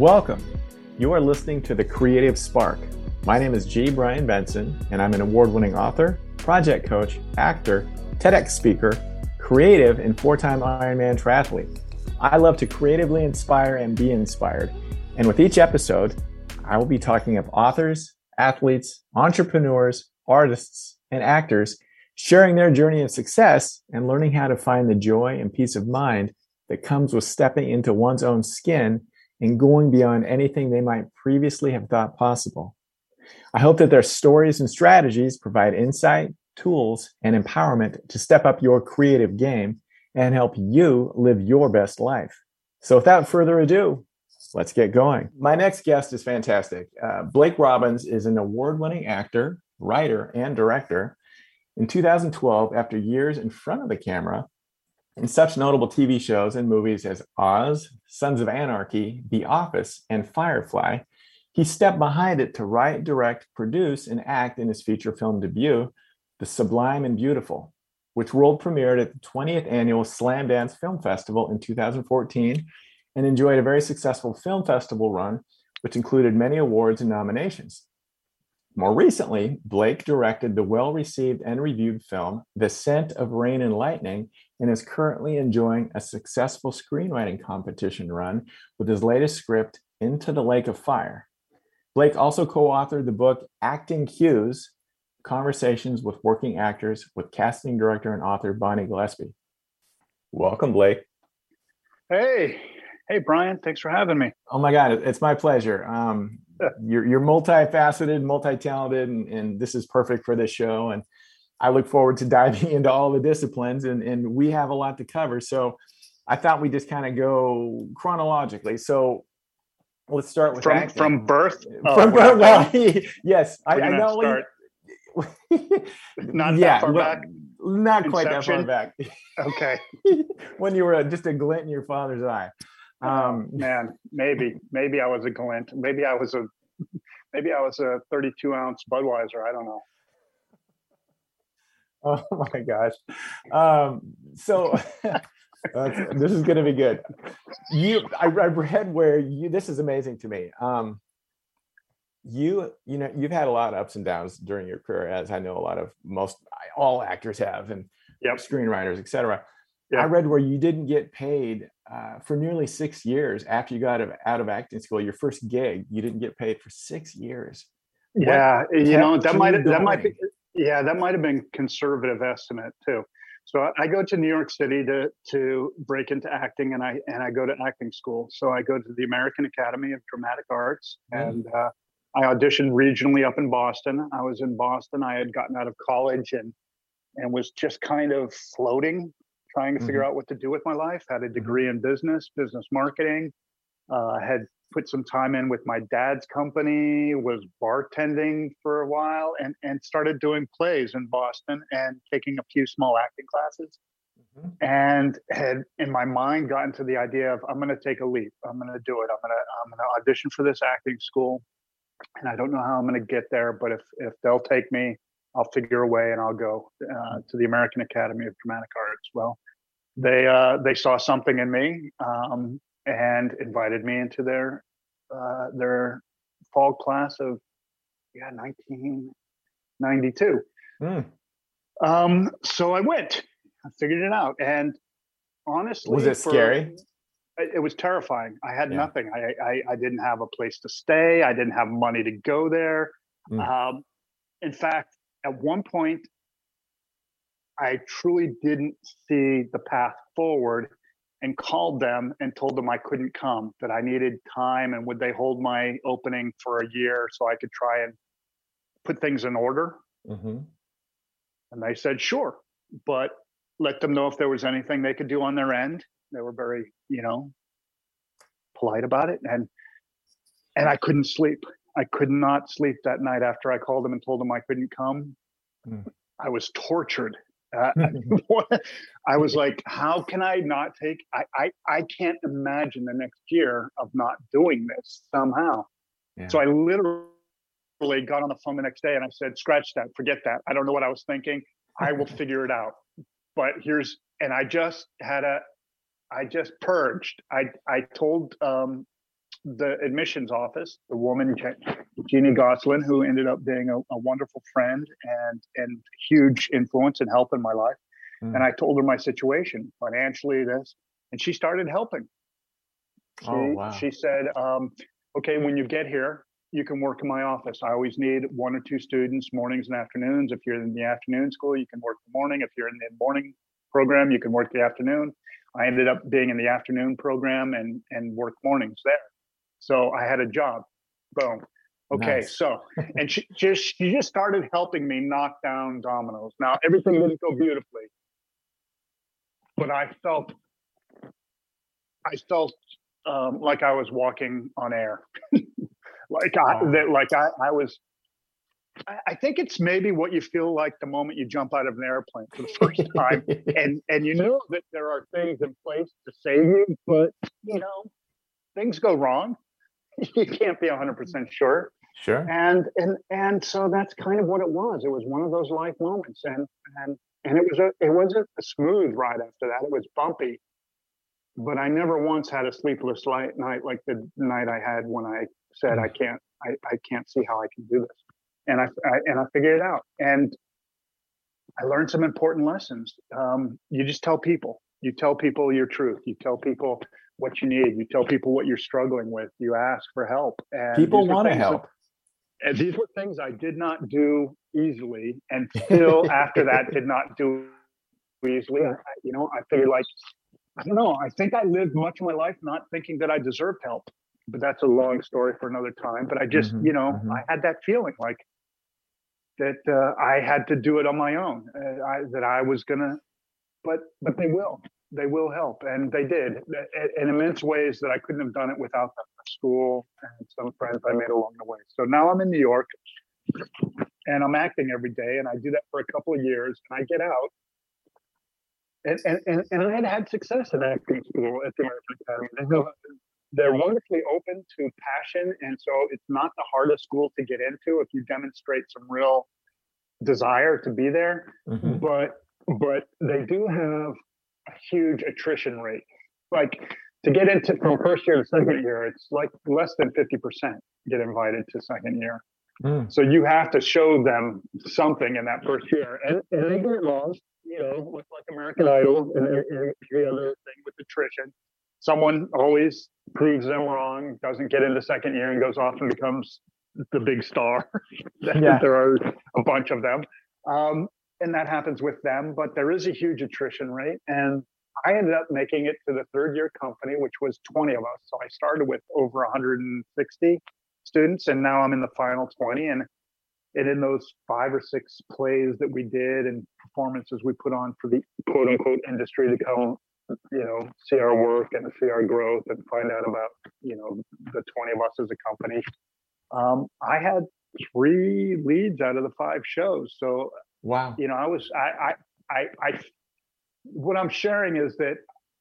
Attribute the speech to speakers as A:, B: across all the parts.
A: Welcome. You are listening to The Creative Spark. My name is G. Brian Benson, and I'm an award-winning author, project coach, actor, TEDx speaker, creative, and four-time Ironman triathlete. I love to creatively inspire and be inspired. And with each episode, I will be talking of authors, athletes, entrepreneurs, artists, and actors sharing their journey of success and learning how to find the joy and peace of mind that comes with stepping into one's own skin and going beyond anything they might previously have thought possible. I hope that their stories and strategies provide insight, tools, and empowerment to step up your creative game and help you live your best life. So without further ado, let's get going. My next guest is fantastic. Blake Robbins is an award-winning actor, writer, and director. In 2012, after years in front of the camera, in such notable TV shows and movies as Oz, Sons of Anarchy, The Office, and Firefly, he stepped behind it to write, direct, produce, and act in his feature film debut, The Sublime and Beautiful, which world premiered at the 20th Annual Slamdance Film Festival in 2014 and enjoyed a very successful film festival run, which included many awards and nominations. More recently, Blake directed the well-received and reviewed film, The Scent of Rain and Lightning, and is currently enjoying a successful screenwriting competition run with his latest script, Into the Lake of Fire. Blake also co-authored the book Acting Cues, Conversations with Working Actors with casting director and author Bonnie Gillespie. Welcome, Blake.
B: Hey, Brian. Thanks for having me.
A: Oh my God, it's my pleasure. You're multifaceted, multi-talented, and this is perfect for this show. And I look forward to diving into all the disciplines, and we have a lot to cover. So I thought we'd just kind of go chronologically. So let's start with acting.
B: From birth?
A: From birth, well, yes. I know.
B: Start not that far back?
A: Not quite that far back.
B: Okay.
A: When you were just a glint in your father's eye.
B: Man, maybe I was a glint. Maybe I was a 32-ounce Budweiser. I don't know.
A: Oh my gosh. So this is going to be good. I read where this is amazing to me. You've had a lot of ups and downs during your career, as I know all actors have, and screenwriters, etc. I read where you didn't get paid for nearly 6 years after you got out of acting school. Your first gig, you didn't get paid for 6 years.
B: Yeah, that might have been conservative estimate too. So I go to New York City to break into acting, and I go to acting school. So I go to the American Academy of Dramatic Arts, and I auditioned regionally up in Boston. I was in Boston. I had gotten out of college and was just kind of floating, trying to figure out what to do with my life. Had a degree in business marketing. Had put some time in with my dad's company, was bartending for a while, and started doing plays in Boston and taking a few small acting classes. And had in my mind gotten to the idea of, I'm going to take a leap. I'm going to do it. I'm going to audition for this acting school. And I don't know how I'm going to get there, but if they'll take me, I'll figure a way and I'll go to the American Academy of Dramatic Arts. Well, they saw something in me and invited me into their fall class of 1992. So I went. I figured it out, and honestly,
A: was it scary?
B: It was terrifying. I had nothing. I didn't have a place to stay. I didn't have money to go there. In fact, at one point, I truly didn't see the path forward and called them and told them I couldn't come, that I needed time, and would they hold my opening for a year so I could try and put things in order? And they said, sure, but let them know if there was anything they could do on their end. They were very, polite about it. And I couldn't sleep. I could not sleep that night after I called them and told them I couldn't come. I was tortured. I was like, how can I not take, I can't imagine the next year of not doing this somehow. So I literally got on the phone the next day and I said, scratch that, forget that. I don't know what I was thinking. I will figure it out. But I just purged. I told the admissions office, the woman, Jeannie Goslin, who ended up being a wonderful friend and huge influence and help in my life. And I told her my situation financially, this, and she started helping. She said, okay, when you get here, you can work in my office. I always need 1 or 2 students, mornings and afternoons. If you're in the afternoon school, you can work the morning. If you're in the morning program, you can work the afternoon. I ended up being in the afternoon program and work mornings there. So I had a job. Boom. Okay. Nice. So, and she just started helping me knock down dominoes. Now, everything didn't go beautifully, but I felt like I was walking on air. I think it's maybe what you feel like the moment you jump out of an airplane for the first time, and you know that there are things in place to save you, but things go wrong. You can't be 100% sure.
A: Sure.
B: And so that's kind of what it was. It was one of those life moments, and it wasn't a smooth ride after that. It was bumpy, but I never once had a sleepless night like the night I had when I said I can't see how I can do this. And I figured it out, and I learned some important lessons. You just tell people. You tell people your truth. You tell people what you need. You tell people what you're struggling with. You ask for help. And
A: people want to help.
B: And these were things I did not do easily, and still after that did not do easily. I figured, like, I don't know. I think I lived much of my life not thinking that I deserved help, but that's a long story for another time. But I just, I had that feeling like that I had to do it on my own. That I was gonna, but they will help, and they did in immense ways that I couldn't have done it without them. School and some friends I made along the way. So now I'm in New York, and I'm acting every day, and I do that for a couple of years, and I get out. And I had success in acting school at the American Academy. They're wonderfully open to passion, and so it's not the hardest school to get into if you demonstrate some real desire to be there. Mm-hmm. But they do have a huge attrition rate. Like, to get into from first year to second year, it's like less than 50% get invited to second year. Mm. So you have to show them something in that first year, and they get lost. With like American Idol and every other thing with attrition. Someone always proves them wrong, doesn't get into second year, and goes off and becomes the big star. There are a bunch of them. And that happens with them, but there is a huge attrition rate. And I ended up making it to the third year company, which was 20 of us. So I started with over 160 students, and now I'm in the final 20. And in those 5 or 6 plays that we did and performances we put on for the quote unquote industry to come, see our work and see our growth and find out about, the 20 of us as a company. I had 3 leads out of the 5 shows. So,
A: wow.
B: What I'm sharing is that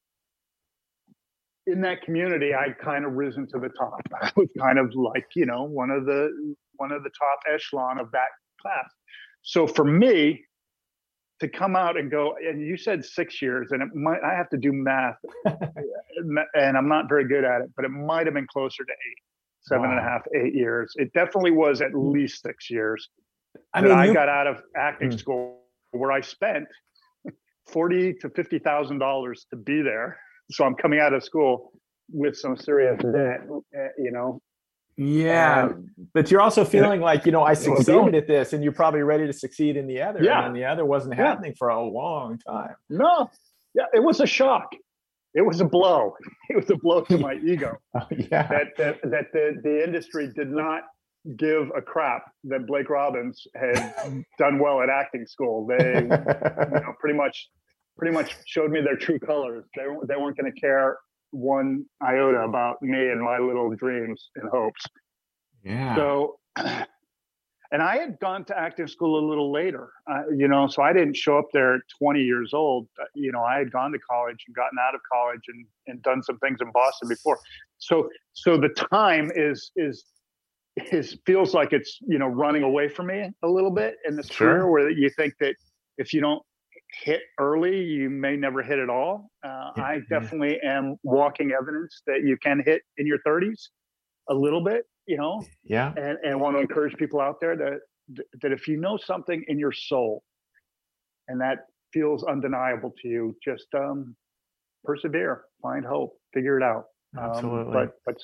B: in that community, I kind of risen to the top. I was kind of like, one of the top echelon of that class. So for me to come out and go, and you said 6 years, and I have to do math, and I'm not very good at it, but it might have been closer to 8, 7.5, 8 years. It definitely was at least 6 years. I got out of acting school, where I spent $40,000 to $50,000 to be there. So I'm coming out of school with some serious debt,
A: Yeah, but you're also feeling like, I succeeded at this, and you're probably ready to succeed in the other.
B: Yeah.
A: And the other wasn't happening for a long time.
B: No. Yeah, it was a shock. It was a blow. It was a blow to my ego. That the industry did not give a crap that Blake Robbins had done well at acting school. They pretty much showed me their true colors. They weren't going to care one iota about me and my little dreams and hopes.
A: Yeah.
B: So, and I had gone to acting school a little later, so I didn't show up there at 20 years old. I had gone to college and gotten out of college and done some things in Boston before. So the time is feels like it's, running away from me a little bit in this career, where you think that if you don't hit early, you may never hit at all. I definitely am walking evidence that you can hit in your 30s. a little bit,
A: Yeah.
B: and want to encourage people out there that if you know something in your soul and that feels undeniable to you, just persevere, find hope, figure it out.
A: Absolutely.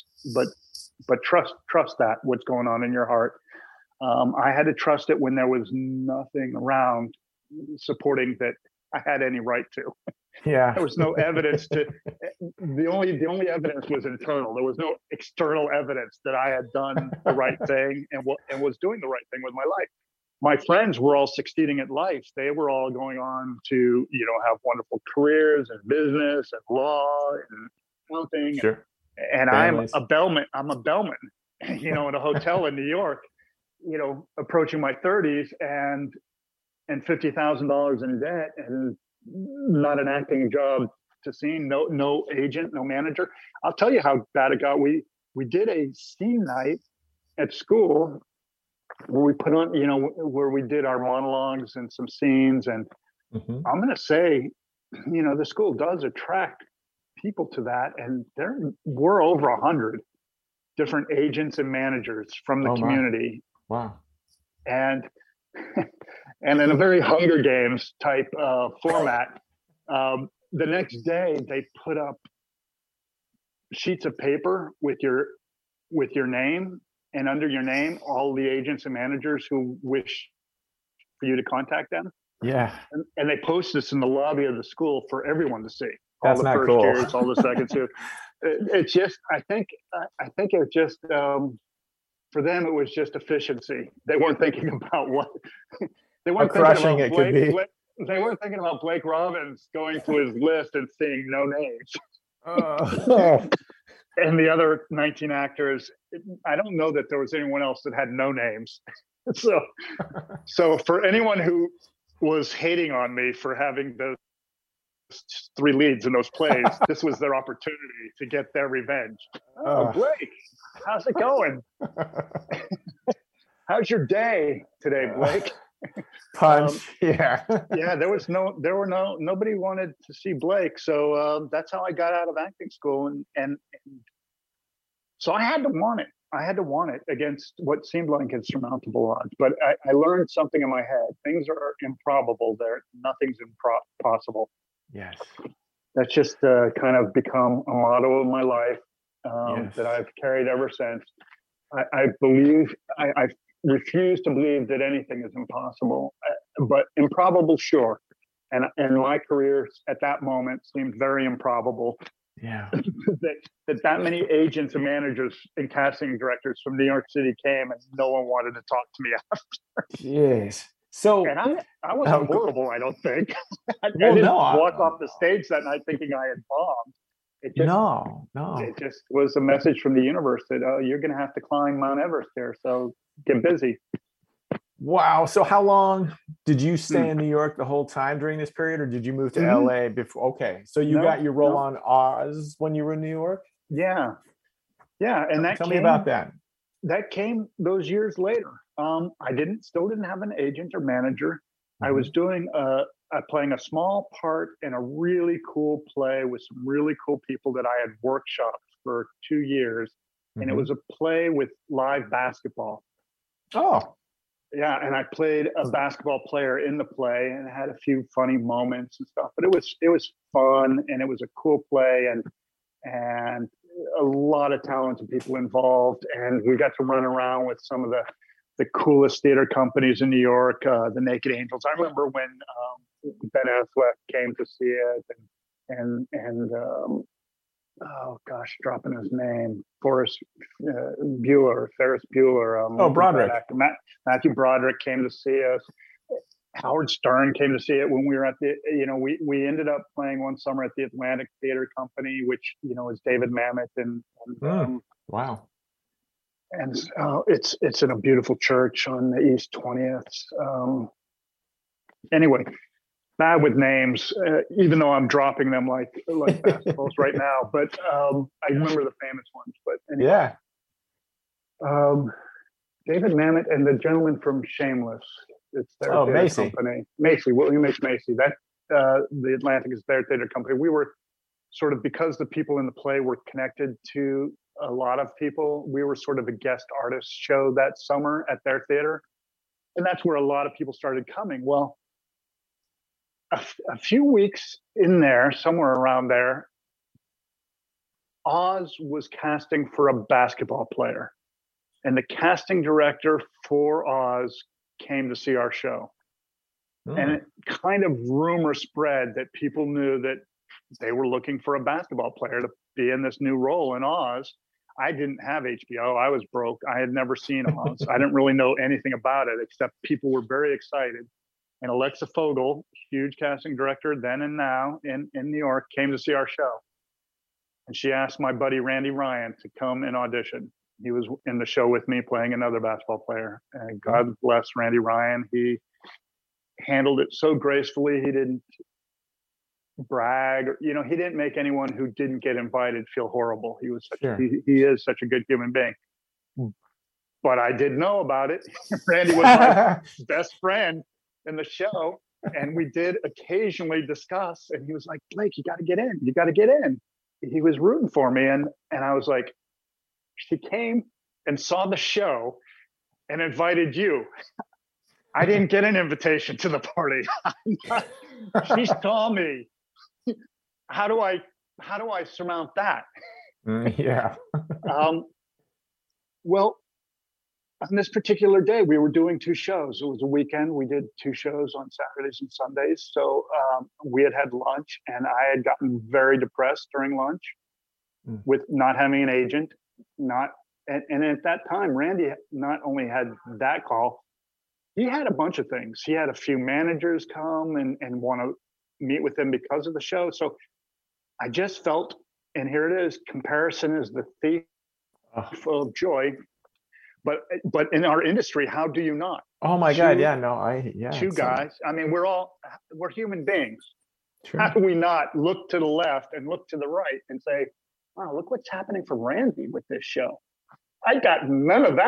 B: But trust that what's going on in your heart. I had to trust it when there was nothing around supporting that I had any right to.
A: Yeah.
B: There was no evidence to. The only evidence was internal. There was no external evidence that I had done the right thing and was doing the right thing with my life. My friends were all succeeding at life. They were all going on to, have wonderful careers in business and law and accounting.
A: Sure.
B: And
A: Families.
B: I'm a bellman, in a hotel in New York, approaching my 30s and $50,000 in debt and not an acting job to scene, no agent, no manager. I'll tell you how bad it got. We did a scene night at school where we put on, where we did our monologues and some scenes. And I'm going to say, the school does attract people to that. And there were over 100 different agents and managers from the community.
A: Wow.
B: And in a very Hunger Games type format, the next day they put up sheets of paper with your name, and under your name, all the agents and managers who wish for you to contact them.
A: Yeah.
B: And they post this in the lobby of the school for everyone to see.
A: That's
B: all the
A: not
B: first
A: cool.
B: years, all the second years. It's just, I think it just, for them, it was just efficiency. They weren't thinking about what they weren't
A: crushing
B: thinking about
A: it could be.
B: They weren't thinking about Blake Robbins going through his list and seeing no names.
A: Oh.
B: And the other 19 actors, I don't know that there was anyone else that had no names. So for anyone who was hating on me for having those 3 leads in those plays, this was their opportunity to get their revenge. Oh, Blake, how's it going? How's your day today, Blake?
A: Punch. Yeah.
B: Yeah, nobody wanted to see Blake. So that's how I got out of acting school. And so I had to want it. I had to want it against what seemed like insurmountable odds. But I learned something in my head. Things are improbable. Nothing's impossible.
A: Yes.
B: That's just kind of become a motto of my life that I've carried ever since. I refuse to believe that anything is impossible, but improbable, sure. And my career at that moment seemed very improbable.
A: Yeah.
B: that many agents and managers and casting directors from New York City came and no one wanted to talk to me after.
A: Yes. So,
B: and I wasn't horrible, I don't think. I
A: well,
B: didn't walk off the stage that night thinking I had bombed.
A: No.
B: It just was a message from the universe that, you're going to have to climb Mount Everest here. So get busy.
A: Wow. So how long did you stay in New York the whole time during this period, or did you move to LA before? Okay. So you got your role on Oz when you were in New York?
B: Yeah. Yeah. And
A: Tell me about that.
B: That came those years later. I still didn't have an agent or manager. I was doing playing a small part in a really cool play with some really cool people that I had workshopped for 2 years. And it was a play with live basketball.
A: Oh.
B: Yeah, and I played a basketball player in the play and had a few funny moments and stuff. But it was fun, and it was a cool play, and a lot of talented people involved. And we got to run around with some of the coolest theater companies in New York, the Naked Angels. I remember when Ben Affleck came to see it, and oh gosh, dropping his name, Ferris Bueller.
A: Broderick.
B: Matthew Broderick came to see us. Howard Stern came to see it when we were at we ended up playing one summer at the Atlantic Theater Company, which, is David Mamet and
A: wow.
B: And it's in a beautiful church on the East 20th. Anyway, bad with names, even though I'm dropping them like basketballs right now. But I remember the famous ones. But anyway.
A: Yeah.
B: David Mamet and the gentleman from Shameless. It's their theater company. Macy, William H. Macy. That the Atlantic is their theater company. We were sort of, because the people in the play were connected to a lot of people. We were sort of a guest artist show that summer at their theater. And that's where a lot of people started coming. Well, a few weeks in there, somewhere around there, Oz was casting for a basketball player. And the casting director for Oz came to see our show. And it kind of rumor spread that people knew that they were looking for a basketball player to be in this new role in Oz. I didn't have HBO. I was broke. I had never seen Oz. I didn't really know anything about it, except people were very excited. And Alexa Fogel, huge casting director then and now in New York, came to see our show. And she asked my buddy Randy Ryan to come and audition. He was in the show with me playing another basketball player. And God bless Randy Ryan. He handled it so gracefully. He didn't brag, or, he didn't make anyone who didn't get invited feel horrible. He was he is such a good human being. But I did know about it. Randy was my best friend in the show, and we did occasionally discuss. And he was like, "Blake, you got to get in. You got to get in." He was rooting for me, and I was like, "She came and saw the show and invited you. I didn't get an invitation to the party. She saw me. How do I surmount that?"
A: Yeah.
B: Well, on this particular day, we were doing 2 shows. It was a weekend. We did 2 shows on Saturdays and Sundays. So we had lunch, and I had gotten very depressed during lunch with not having an agent. And at that time, Randy not only had that call, he had a bunch of things. He had a few managers come and want to meet with him because of the show. So I just felt, and here it is, comparison is the thief of joy. But in our industry, how do you not?
A: Oh my God. Yeah, no,
B: 2 guys. I mean, we're human beings.
A: True.
B: How do we not look to the left and look to the right and say, wow, look what's happening for Randy with this show. I got none of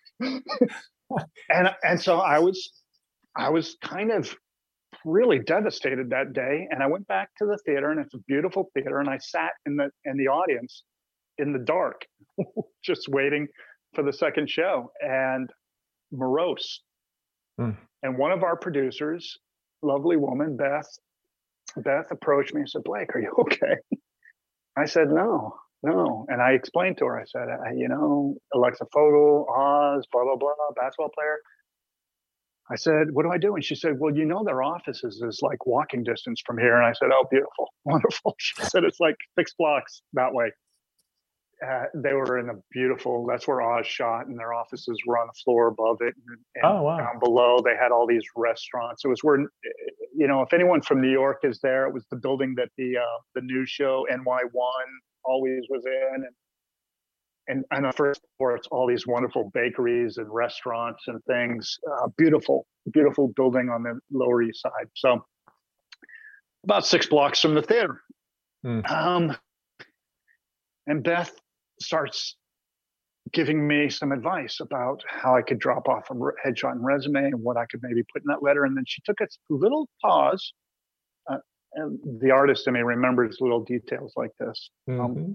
B: that. and so I was kind of really devastated that day. And I went back to the theater, and it's a beautiful theater. And I sat in the audience in the dark, just waiting for the second show, and morose. And one of our producers, lovely woman, Beth approached me and said, "Blake, are you okay?" I said, no. And I explained to her, I said, Alexa Fogel, Oz, blah, blah, blah, basketball player. I said, "What do I do?" And she said, "Well, their offices is like walking distance from here." And I said, "Oh, beautiful, wonderful." She said, "It's like 6 blocks that way." They were in a beautiful, that's where Oz shot, and their offices were on the floor above it. And down below, they had all these restaurants. It was where, if anyone from New York is there, it was the building that the news show NY1 always was in. And on the first floor, it's all these wonderful bakeries and restaurants and things. Beautiful, beautiful building on the Lower East Side. So about 6 blocks from the theater. And Beth starts giving me some advice about how I could drop off a headshot and resume and what I could maybe put in that letter. And then she took a little pause. And the artist in me remembers little details like this. And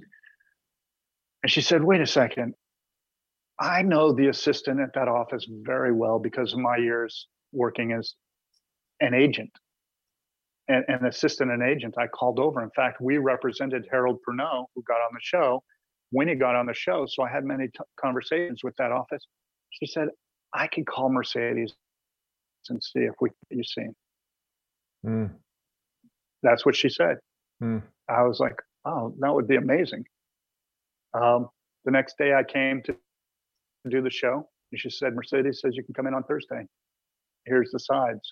B: she said, "Wait a second. I know the assistant at that office very well because of my years working as an agent. And an assistant and agent I called over. In fact, we represented Harold Pernot, who got on the show, when he got on the show. So I had many conversations with that office." She said, "I could call Mercedes and see if we can get you seen." That's what she said. I was like, "Oh, that would be amazing." The next day I came to do the show, and she said, "Mercedes says you can come in on Thursday. Here's the sides."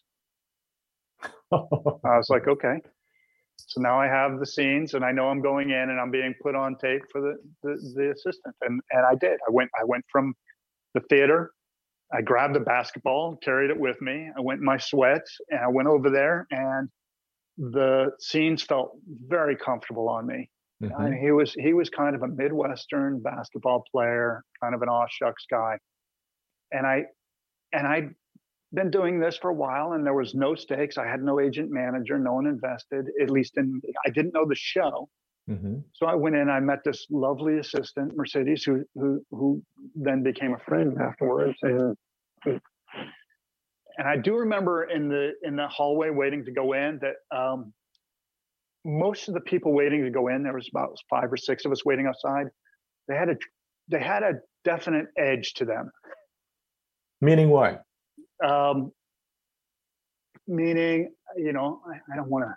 B: I was like, okay. So now I have the scenes, and I know I'm going in and I'm being put on tape for the assistant. And I did. I went from the theater. I grabbed the basketball, carried it with me. I went in my sweats, and I went over there, and the scenes felt very comfortable on me. And he was kind of a Midwestern basketball player, kind of an aw shucks guy. And I'd been doing this for a while, and there was no stakes. I had no agent manager, no one invested, at least I didn't know the show. So I went in, I met this lovely assistant, Mercedes, who then became a friend afterwards. And I do remember in the hallway waiting to go in that most of the people waiting to go in, there was about 5 or 6 of us waiting outside. They had a definite edge to them.
A: Meaning what?
B: Meaning, I don't want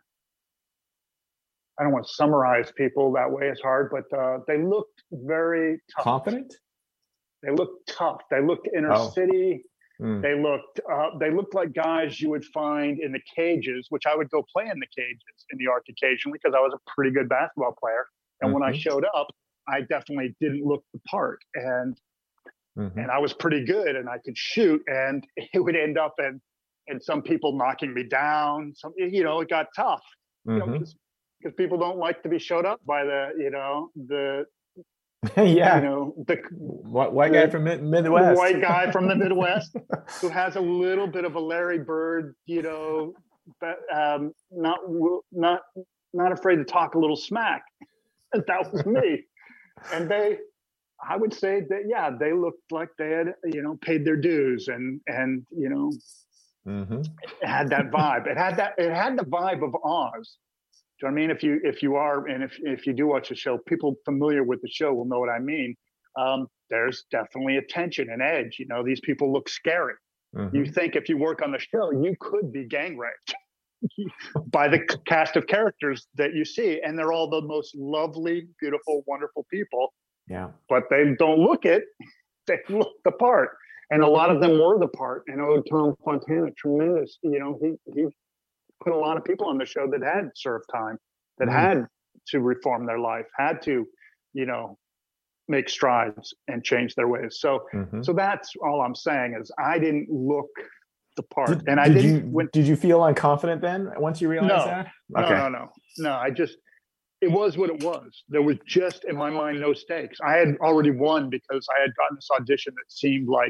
B: to summarize people that way. It's hard, but they looked very tough.
A: Confident?
B: They looked tough. They looked inner city. They looked like guys you would find in the cages, which I would go play in the cages in the Arc occasionally because I was a pretty good basketball player. And when I showed up, I definitely didn't look the part. And I was pretty good and I could shoot, and it would end up in some people knocking me down. It got tough. Because people don't like to be showed up by the
A: the white guy from Midwest.
B: White guy from the Midwest who has a little bit of a Larry Bird, not afraid to talk a little smack. That was me. And I would say that, they looked like they had, paid their dues and it had that vibe. It had the vibe of Oz. Do you know what I mean? If you are, and if you do watch the show, people familiar with the show will know what I mean. There's definitely a tension, an edge. These people look scary. You think if you work on the show, you could be gang raped by the cast of characters that you see, and they're all the most lovely, beautiful, wonderful people.
A: Yeah,
B: but they don't look it. They look the part, and a lot of them were the part. Tom Fontana, tremendous. He put a lot of people on the show that had served time, that had to reform their life, had to, make strides and change their ways. So that's all I'm saying is I didn't look the part.
A: Did you feel unconfident then once you realized that?
B: Okay. No. It was what it was. There was just in my mind no stakes. I had already won because I had gotten this audition that seemed like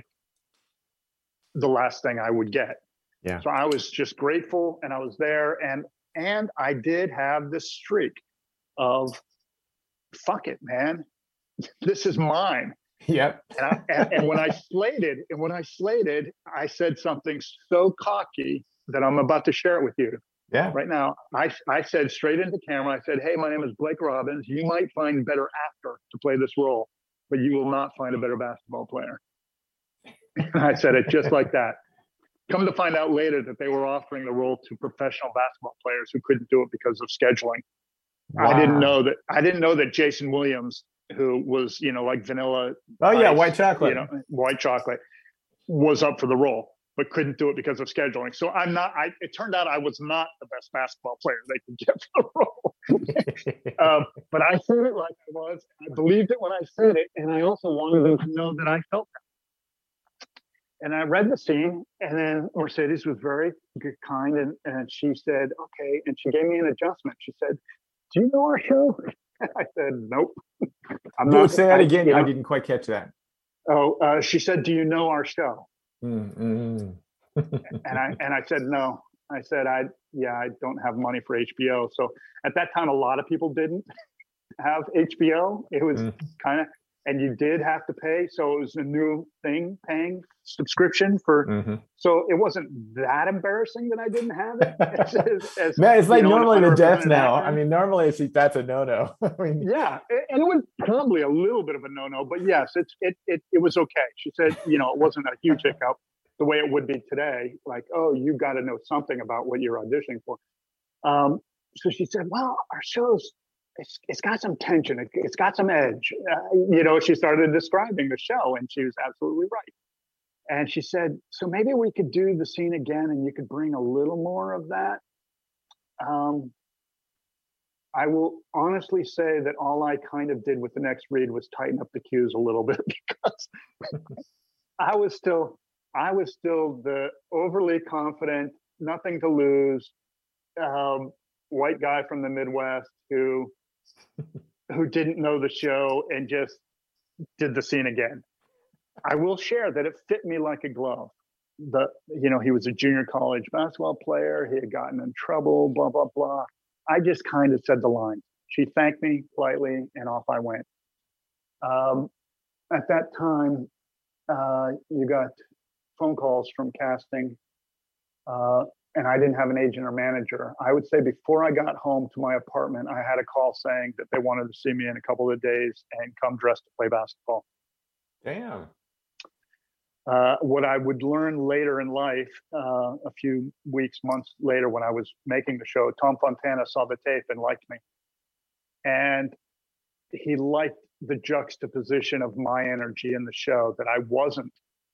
B: the last thing I would get.
A: Yeah.
B: So I was just grateful, and I was there, and I did have this streak of, fuck it, man, this is mine.
A: Yep.
B: And when I slated, I said something so cocky that I'm about to share it with you.
A: Yeah.
B: Right now, I said straight into camera, I said, hey, my name is Blake Robbins. You might find a better actor to play this role, but you will not find a better basketball player. And I said it just like that. Come to find out later that they were offering the role to professional basketball players who couldn't do it because of scheduling. Wow. I didn't know that Jason Williams, who was, like vanilla.
A: Oh yeah. White chocolate.
B: White chocolate was up for the role, but couldn't do it because of scheduling. So it turned out I was not the best basketball player they could get for the role. But I said it like I was. I believed it when I said it. And I also wanted them to know that I felt that. And I read the scene, and then Mercedes was very good, kind, and she said, okay. And she gave me an adjustment. She said, do you know our show? I said, nope.
A: Say that again. I didn't quite catch that.
B: She said, do you know our show?
A: Mm-hmm.
B: And I said, no. I said, I don't have money for HBO. So at that time, a lot of people didn't have HBO. It was kind of, and you did have to pay. So it was a new thing, paying subscription for. So it wasn't that embarrassing that I didn't have it.
A: Man, it's like normally the death now. I mean, normally that's a no-no.
B: Yeah, and it was probably a little bit of a no-no, but yes, it was okay. She said, it wasn't a huge hiccup the way it would be today. Like, oh, you got to know something about what you're auditioning for. So she said, well, our show's, it's got some tension. It's got some edge. She started describing the show, and she was absolutely right. And she said, so maybe we could do the scene again, and you could bring a little more of that. I will honestly say that all I kind of did with the next read was tighten up the cues a little bit, because I was still the overly confident, nothing to lose, white guy from the Midwest who didn't know the show and just did the scene again. I will share that it fit me like a glove. He was a junior college basketball player. He had gotten in trouble, blah, blah, blah. I just kind of said the line. She thanked me politely, and off I went. At that time, you got phone calls from casting, and I didn't have an agent or manager. I would say before I got home to my apartment, I had a call saying that they wanted to see me in a couple of days and come dressed to play basketball.
A: Damn.
B: What I would learn later in life, a few weeks, months later, when I was making the show, Tom Fontana saw the tape and liked me. And he liked the juxtaposition of my energy in the show, that I wasn't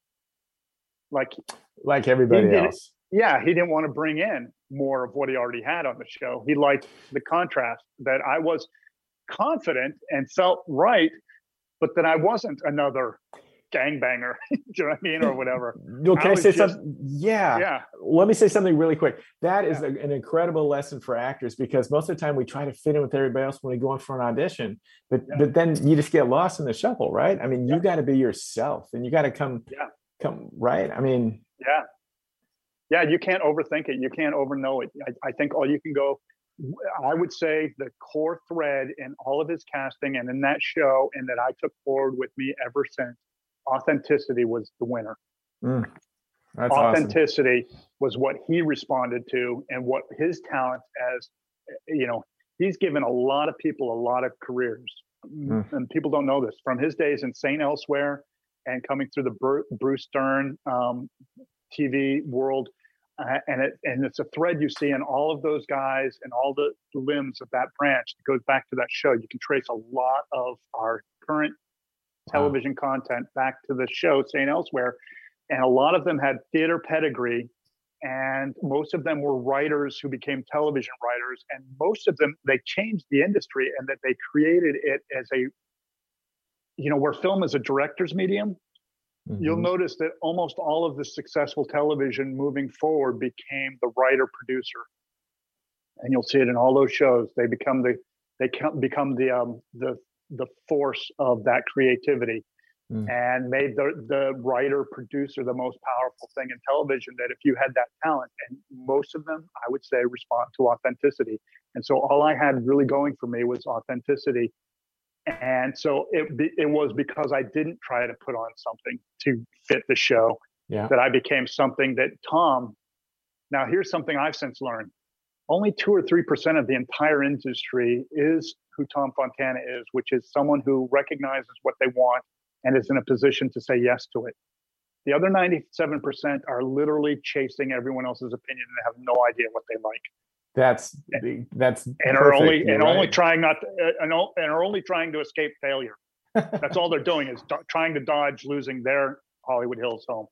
B: like
A: everybody else.
B: Yeah, he didn't want to bring in more of what he already had on the show. He liked the contrast, that I was confident and felt right, but that I wasn't another gangbanger, do you know what I mean, or whatever.
A: Can I say something? Yeah. Let me say something really quick. That is an incredible lesson for actors, because most of the time we try to fit in with everybody else when we go in for an audition, but then you just get lost in the shuffle, right? I mean, you got to be yourself, and you got to come right. I mean,
B: you can't overthink it. You can't overknow it. I think all you can go. I would say the core thread in all of his casting and in that show, and that I took forward with me ever since, authenticity was the winner.
A: That's
B: authenticity
A: awesome.
B: Was what he responded to, and what his talent, as he's given a lot of people a lot of careers, and people don't know this, from his days in St. Elsewhere and coming through the Bruce Dern TV world. And it's a thread you see in all of those guys and all the limbs of that branch that goes back to that show. You can trace a lot of our current television content back to the show St. Elsewhere, and a lot of them had theater pedigree, and most of them were writers who became television writers, and most of them, they changed the industry, and that they created it as a, where film is a director's medium. You'll notice that almost all of the successful television moving forward became the writer producer, and you'll see it in all those shows. They become the force of that creativity, and made the writer producer the most powerful thing in television. That if you had that talent, and most of them, I would say, respond to authenticity. And so all I had really going for me was authenticity. And so it was because I didn't try to put on something to fit the show, that I became something that Tom. Now, here's something I've since learned. Only 2 or 3% of the entire industry is who Tom Fontana is, which is someone who recognizes what they want and is in a position to say yes to it. The other 97% are literally chasing everyone else's opinion and have no idea what they like.
A: That's
B: and are only trying to escape failure. That's all they're doing, is trying to dodge losing their Hollywood Hills home.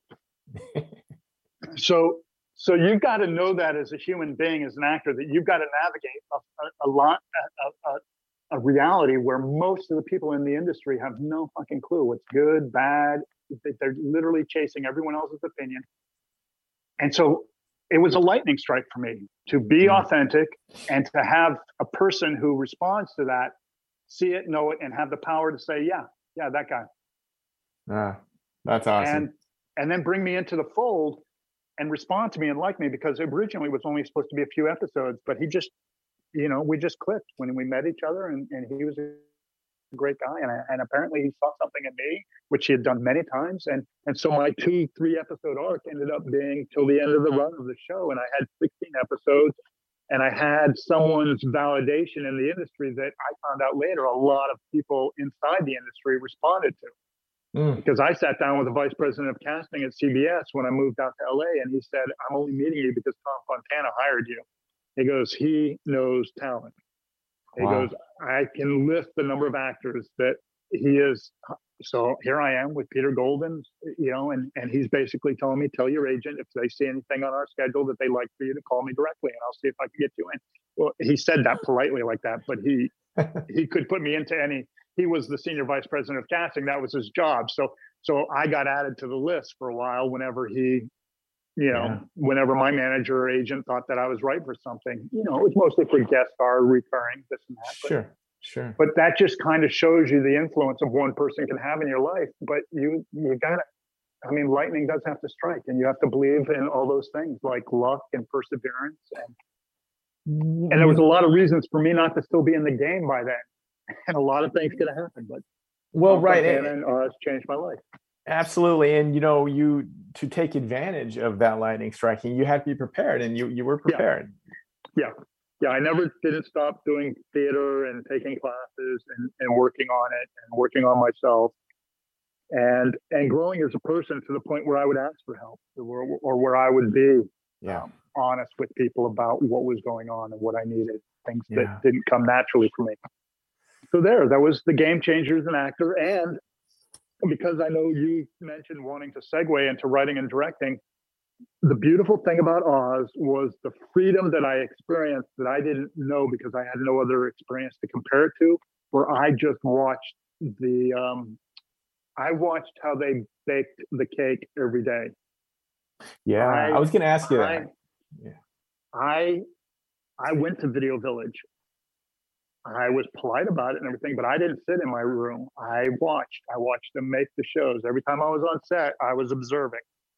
B: So you've got to know that as a human being, as an actor, that you've got to navigate a reality where most of the people in the industry have no fucking clue what's good, bad. They're literally chasing everyone else's opinion. And so it was a lightning strike for me to be authentic, and to have a person who responds to that see it, know it, and have the power to say, yeah, that guy.
A: That's awesome.
B: And then bring me into the fold and respond to me and like me, because originally it was only supposed to be a few episodes, but he just, we just clicked when we met each other, and he was a great guy. And apparently he saw something in me, which he had done many times. And so my 2-3 episode arc ended up being till the end of the run of the show. And I had 16 episodes, and I had someone's validation in the industry that I found out later a lot of people inside the industry responded to. Because I sat down with the vice president of casting at CBS when I moved out to LA, and he said, "I'm only meeting you because Tom Fontana hired you." He goes, "He knows talent." He goes, "I can list the number of actors that he is." So here I am with Peter Golden, and he's basically telling me, "Tell your agent if they see anything on our schedule that they like for you to call me directly, and I'll see if I can get you in." Well, he said that politely like that, but he could put me into any. He was the senior vice president of casting. That was his job. So I got added to the list for a while whenever whenever my manager or agent thought that I was right for something. It was mostly for guest star, recurring, this and that.
A: Sure.
B: But that just kind of shows you the influence of one person can have in your life. But you got to, lightning does have to strike, and you have to believe in all those things like luck and perseverance. And there was a lot of reasons for me not to still be in the game by then. And a lot of things could have happened, but
A: Well, right.
B: and it's changed my life.
A: Absolutely. And you to take advantage of that lightning striking, you had to be prepared, and you were prepared.
B: Yeah. I never didn't stop doing theater and taking classes and working on it and working on myself and growing as a person to the point where I would ask for help or where I would be honest with people about what was going on and what I needed, things that didn't come naturally for me. So that was the game changer as an actor. And because I know you mentioned wanting to segue into writing and directing, the beautiful thing about Oz was the freedom that I experienced that I didn't know because I had no other experience to compare it to, where I just watched I watched how they baked the cake every day.
A: Yeah, I was going to ask you that.
B: I went to Video Village. I was polite about it and everything, but I didn't sit in my room. I watched them make the shows. Every time I was on set, I was observing.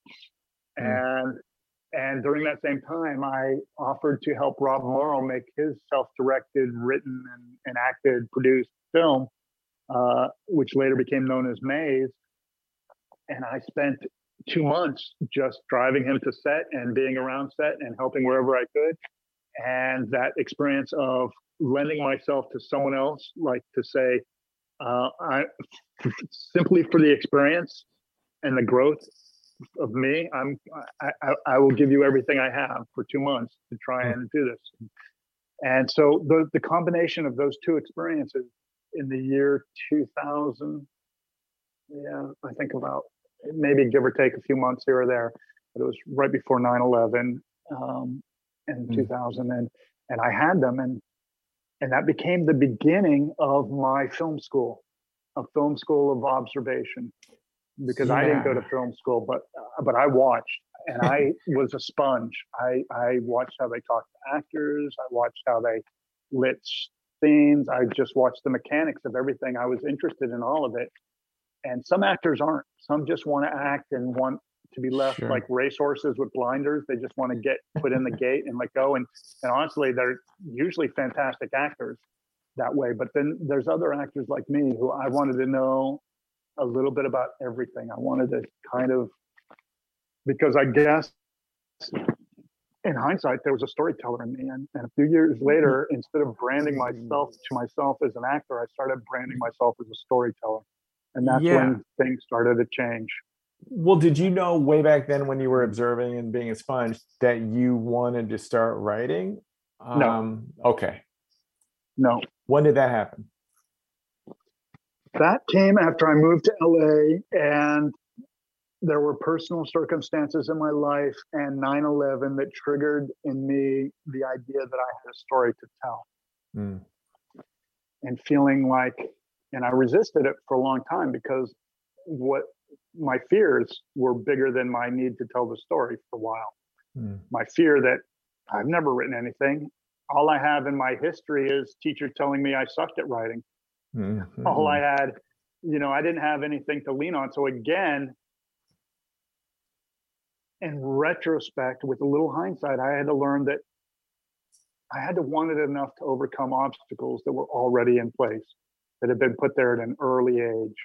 B: And during that same time, I offered to help Rob Morrow make his self-directed, written, and acted, produced film, which later became known as Maze. And I spent 2 months just driving him to set and being around set and helping wherever I could. And that experience of lending myself to someone else, like to say, I simply for the experience and the growth of me, I will give you everything I have for 2 months to try and do this. And so the combination of those two experiences in the year 2000, I think about maybe give or take a few months here or there, but it was right before 9/11 in 2000, and I had them, and that became the beginning of my film school, a film school of observation. Because I didn't go to film school, but I watched, and I was a sponge. I watched how they talked to actors. I watched how they lit scenes. I just watched the mechanics of everything. I was interested in all of it. And some actors aren't. Some just want to act and want to be left like racehorses with blinders. They just want to get put in the gate and let go. And honestly, they're usually fantastic actors that way. But then there's other actors like me who I wanted to know a little bit about everything. I wanted to kind of, because I guess in hindsight, there was a storyteller in me. And a few years later, instead of branding myself as an actor, I started branding myself as a storyteller. And that's when things started to change.
A: Well, did you know way back then when you were observing and being a sponge that you wanted to start writing?
B: No.
A: Okay.
B: No.
A: When did that happen?
B: That came after I moved to LA, and there were personal circumstances in my life and 9/11 that triggered in me the idea that I had a story to tell. And feeling like, and I resisted it for a long time because what my fears were bigger than my need to tell the story for a while. My fear that I've never written anything. All I have in my history is teacher telling me I sucked at writing. All I had, I didn't have anything to lean on. So again, in retrospect, with a little hindsight, I had to learn that I had to want it enough to overcome obstacles that were already in place, that had been put there at an early age.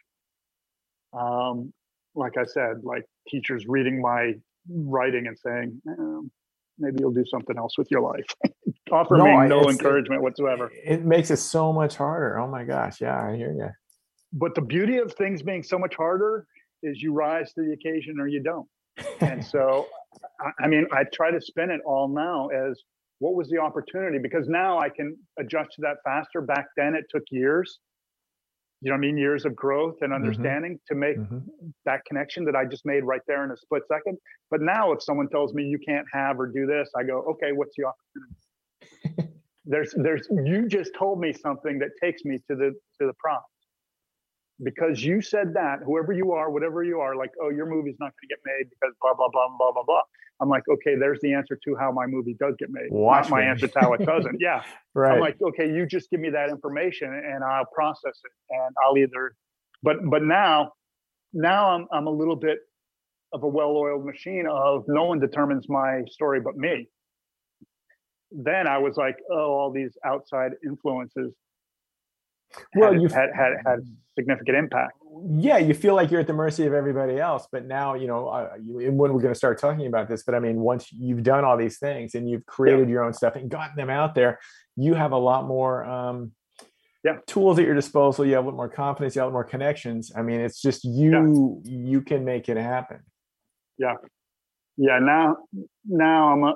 B: Like I said, like teachers reading my writing and saying, maybe you'll do something else with your life. Offer me no encouragement whatsoever.
A: It makes it so much harder. Oh my gosh. Yeah, I hear you.
B: But the beauty of things being so much harder is you rise to the occasion or you don't. And so, I mean, I try to spin it all now as what was the opportunity? Because now I can adjust to that faster. Back then it took years. You know what I mean? Years of growth and understanding to make that connection that I just made right there in a split second. But now if someone tells me you can't have or do this, I go, okay, what's the opportunity? You just told me something that takes me to the prompt. Because you said that, whoever you are, whatever you are, like, oh, your movie's not going to get made because blah, blah, blah, blah, blah, blah. I'm like, okay, there's the answer to how my movie does get made. Not my answer to how it doesn't. Yeah.
A: Right.
B: I'm like, okay, you just give me that information and I'll process it and I'll either, but now I'm a little bit of a well-oiled machine of no one determines my story but me. then I was like, oh, all these outside influences
A: Well,
B: had significant impact.
A: Yeah, you feel like you're at the mercy of everybody else. But now, when we're going to start talking about this, but I mean, once you've done all these things and you've created your own stuff and gotten them out there, you have a lot more tools at your disposal. You have a lot more confidence. You have a lot more connections. I mean, it's just you can make it happen.
B: Yeah. Yeah. Now I'm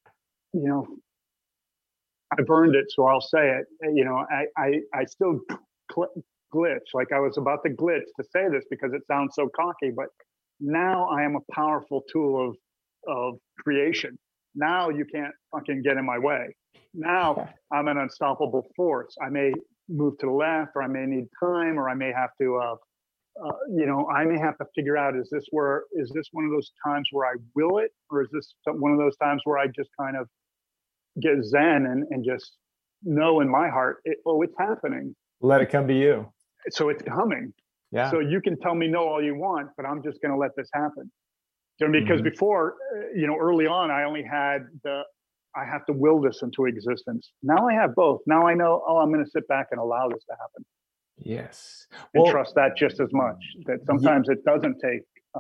B: I've earned it, so I'll say it. I still glitch. Like I was about to glitch to say this because it sounds so cocky, but now I am a powerful tool of creation. Now you can't fucking get in my way. Now I'm an unstoppable force. I may move to the left, or I may need time, or I may have to, I may have to figure out: is this one of those times where I will it, or is this one of those times where I just kind of get zen and just know in my heart, it's happening.
A: Let it come to you.
B: So it's coming.
A: Yeah.
B: So you can tell me no all you want, but I'm just going to let this happen. Because before, early on, I only had I have to will this into existence. Now I have both. Now I know, I'm going to sit back and allow this to happen.
A: Yes.
B: And trust that just as much. That sometimes it doesn't take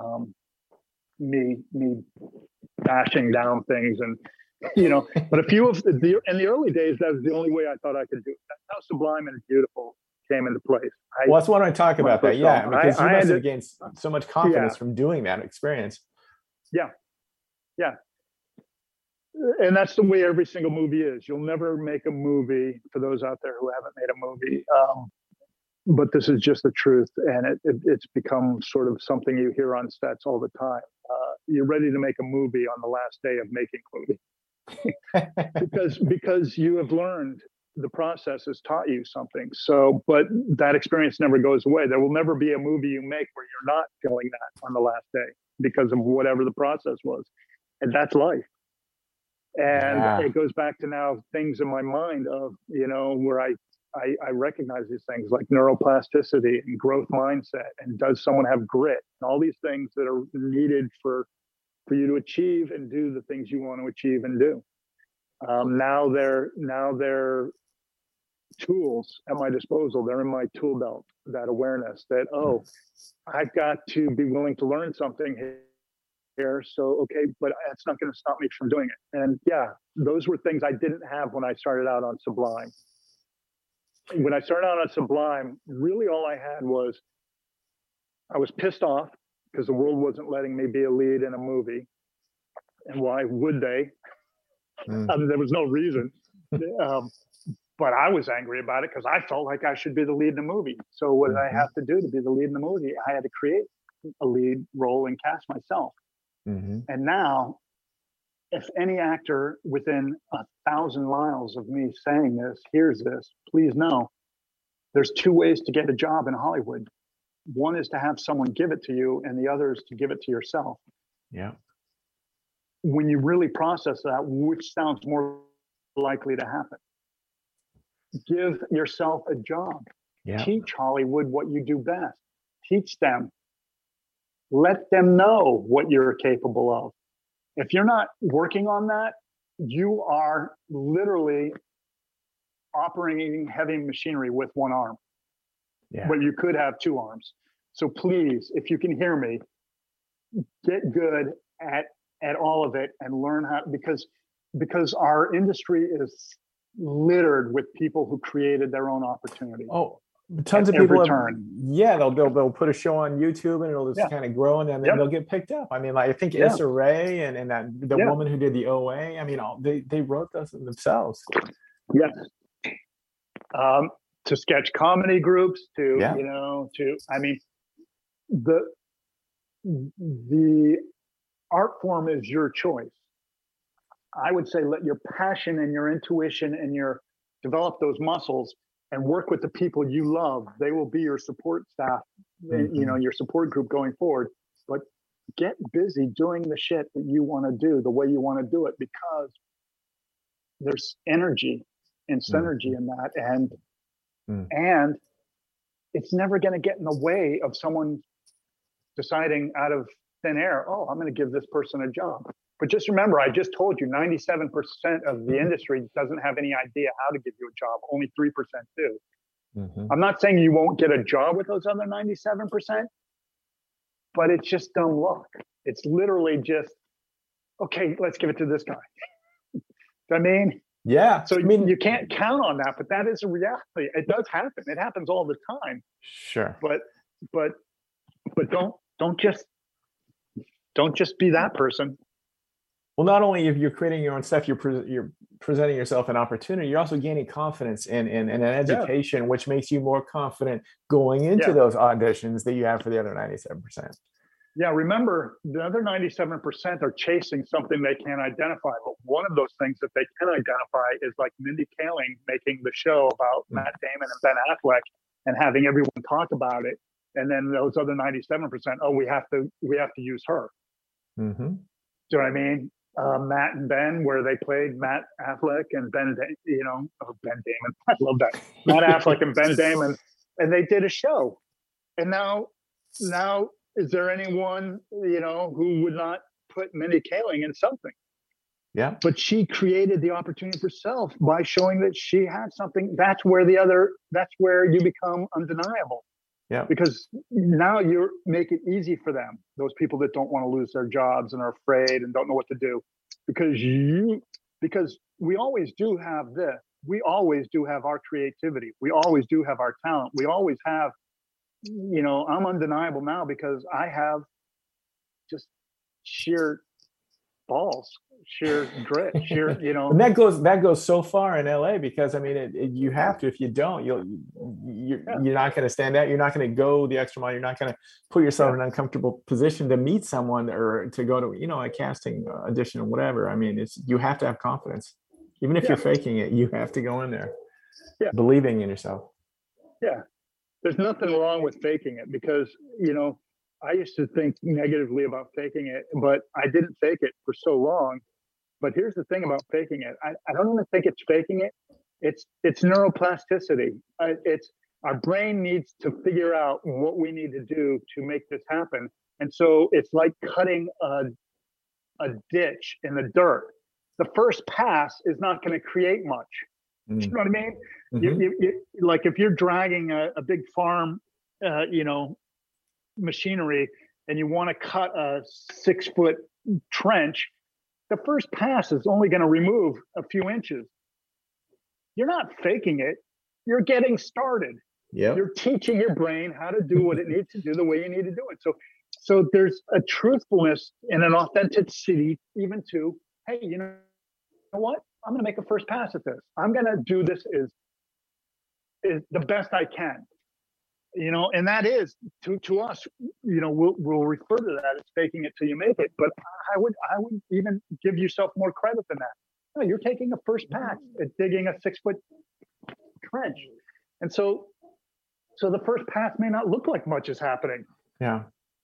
B: me bashing down things and, but a few of in the early days, that was the only way I thought I could do it. That's how Sublime and Beautiful came into place.
A: That's what I talk about that. Yeah. Because you must have gained so much confidence from doing that experience.
B: Yeah. Yeah. And that's the way every single movie is. You'll never make a movie, for those out there who haven't made a movie. But this is just the truth. And it's become sort of something you hear on sets all the time. You're ready to make a movie on the last day of making a movie. because you have learned, the process has taught you something. So, but that experience never goes away. There will never be a movie you make where you're not feeling that on the last day because of whatever the process was. And that's life. And it goes back to now things in my mind of, where I recognize these things like neuroplasticity and growth mindset, and does someone have grit, and all these things that are needed for you to achieve and do the things you want to achieve and do. Now they're tools at my disposal. They're in my tool belt, that awareness that, I've got to be willing to learn something here. So, okay, but that's not going to stop me from doing it. And those were things I didn't have when I started out on Sublime. When I started out on Sublime, really all I had was, I was pissed off because the world wasn't letting me be a lead in a movie. And why would they? I mean, there was no reason. But I was angry about it because I felt like I should be the lead in the movie. So what did I have to do to be the lead in the movie? I had to create a lead role and cast myself. And now, if any actor within 1,000 miles of me saying this hears this, please know there's two ways to get a job in Hollywood. One is to have someone give it to you, and the other is to give it to yourself.
A: Yeah.
B: When you really process that, which sounds more likely to happen? Give yourself a job.
A: Yeah.
B: Teach Hollywood what you do best. Teach them. Let them know what you're capable of. If you're not working on that, you are literally operating heavy machinery with one arm. Yeah. But you could have two arms. So please, if you can hear me, get good at all of it and learn how, because our industry is littered with people who created their own opportunity.
A: Oh, tons of people they'll put a show on YouTube and it'll just kind of grow, and then they'll get picked up. I mean, like, I think Issa Rae and that the woman who did the OA, I mean, they wrote those themselves.
B: Yes. To sketch comedy groups, I mean, the art form is your choice. I would say let your passion and your intuition and develop those muscles and work with the people you love. They will be your support staff, your support group going forward. But get busy doing the shit that you want to do the way you want to do it, because there's energy and synergy in that. And it's never going to get in the way of someone deciding out of thin air, I'm going to give this person a job. But just remember, I just told you 97% of the industry doesn't have any idea how to give you a job. Only 3% do. Mm-hmm. I'm not saying you won't get a job with those other 97%, but it's just dumb luck. It's literally just, okay, let's give it to this guy. I mean,
A: yeah.
B: So you can't count on that, but that is a reality. It does happen. It happens all the time.
A: Sure.
B: But don't just be that person.
A: Well, not only if you're creating your own stuff, you're presenting yourself an opportunity, you're also gaining confidence in an education, which makes you more confident going into those auditions that you have for the other 97%.
B: Yeah, remember, the other 97% are chasing something they can't identify. But one of those things that they can identify is like Mindy Kaling making the show about Matt Damon and Ben Affleck and having everyone talk about it. And then those other 97%, oh, we have to use her. Mm-hmm. Do you know what I mean? Matt and Ben, where they played Matt Affleck and Ben Damon. I love that. Matt Affleck and Ben Damon, and they did a show. And now, is there anyone who would not put Mindy Kaling in something?
A: Yeah.
B: But she created the opportunity for herself by showing that she had something. That's where you become undeniable.
A: Yeah.
B: Because now you make it easy for them, those people that don't want to lose their jobs and are afraid and don't know what to do. Because we always do have this. We always do have our creativity. We always do have our talent. We always have, I'm undeniable now because I have just sheer balls, sheer grit,
A: And that goes so far in LA because I mean, you have to. If you don't, you're not going to stand out. You're not going to go the extra mile. You're not going to put yourself in an uncomfortable position to meet someone or to go to a casting audition or whatever. I mean, you have to have confidence, even if you're faking it. You have to go in there, believing in yourself.
B: Yeah, there's nothing wrong with faking it because I used to think negatively about faking it, but I didn't fake it for so long. But here's the thing about faking it. I don't even think it's faking it. It's neuroplasticity. It's our brain needs to figure out what we need to do to make this happen. And so it's like cutting a ditch in the dirt. The first pass is not going to create much. Mm. You know what I mean? Mm-hmm. You, like if you're dragging a big farm, machinery and you want to cut a 6-foot trench, the first pass is only going to remove a few inches. You're not faking it. You're getting started.
A: Yep.
B: You're teaching your brain how to do what it needs to do the way you need to do it. So there's a truthfulness and an authenticity even to, hey, you know what? I'm going to make a first pass at this. I'm going to do this is the best I can. And that is to us, we'll refer to that as faking it till you make it. But I would even give yourself more credit than that. No, you're taking a first pass at digging a 6-foot trench. And so the first pass may not look like much is happening.
A: Yeah.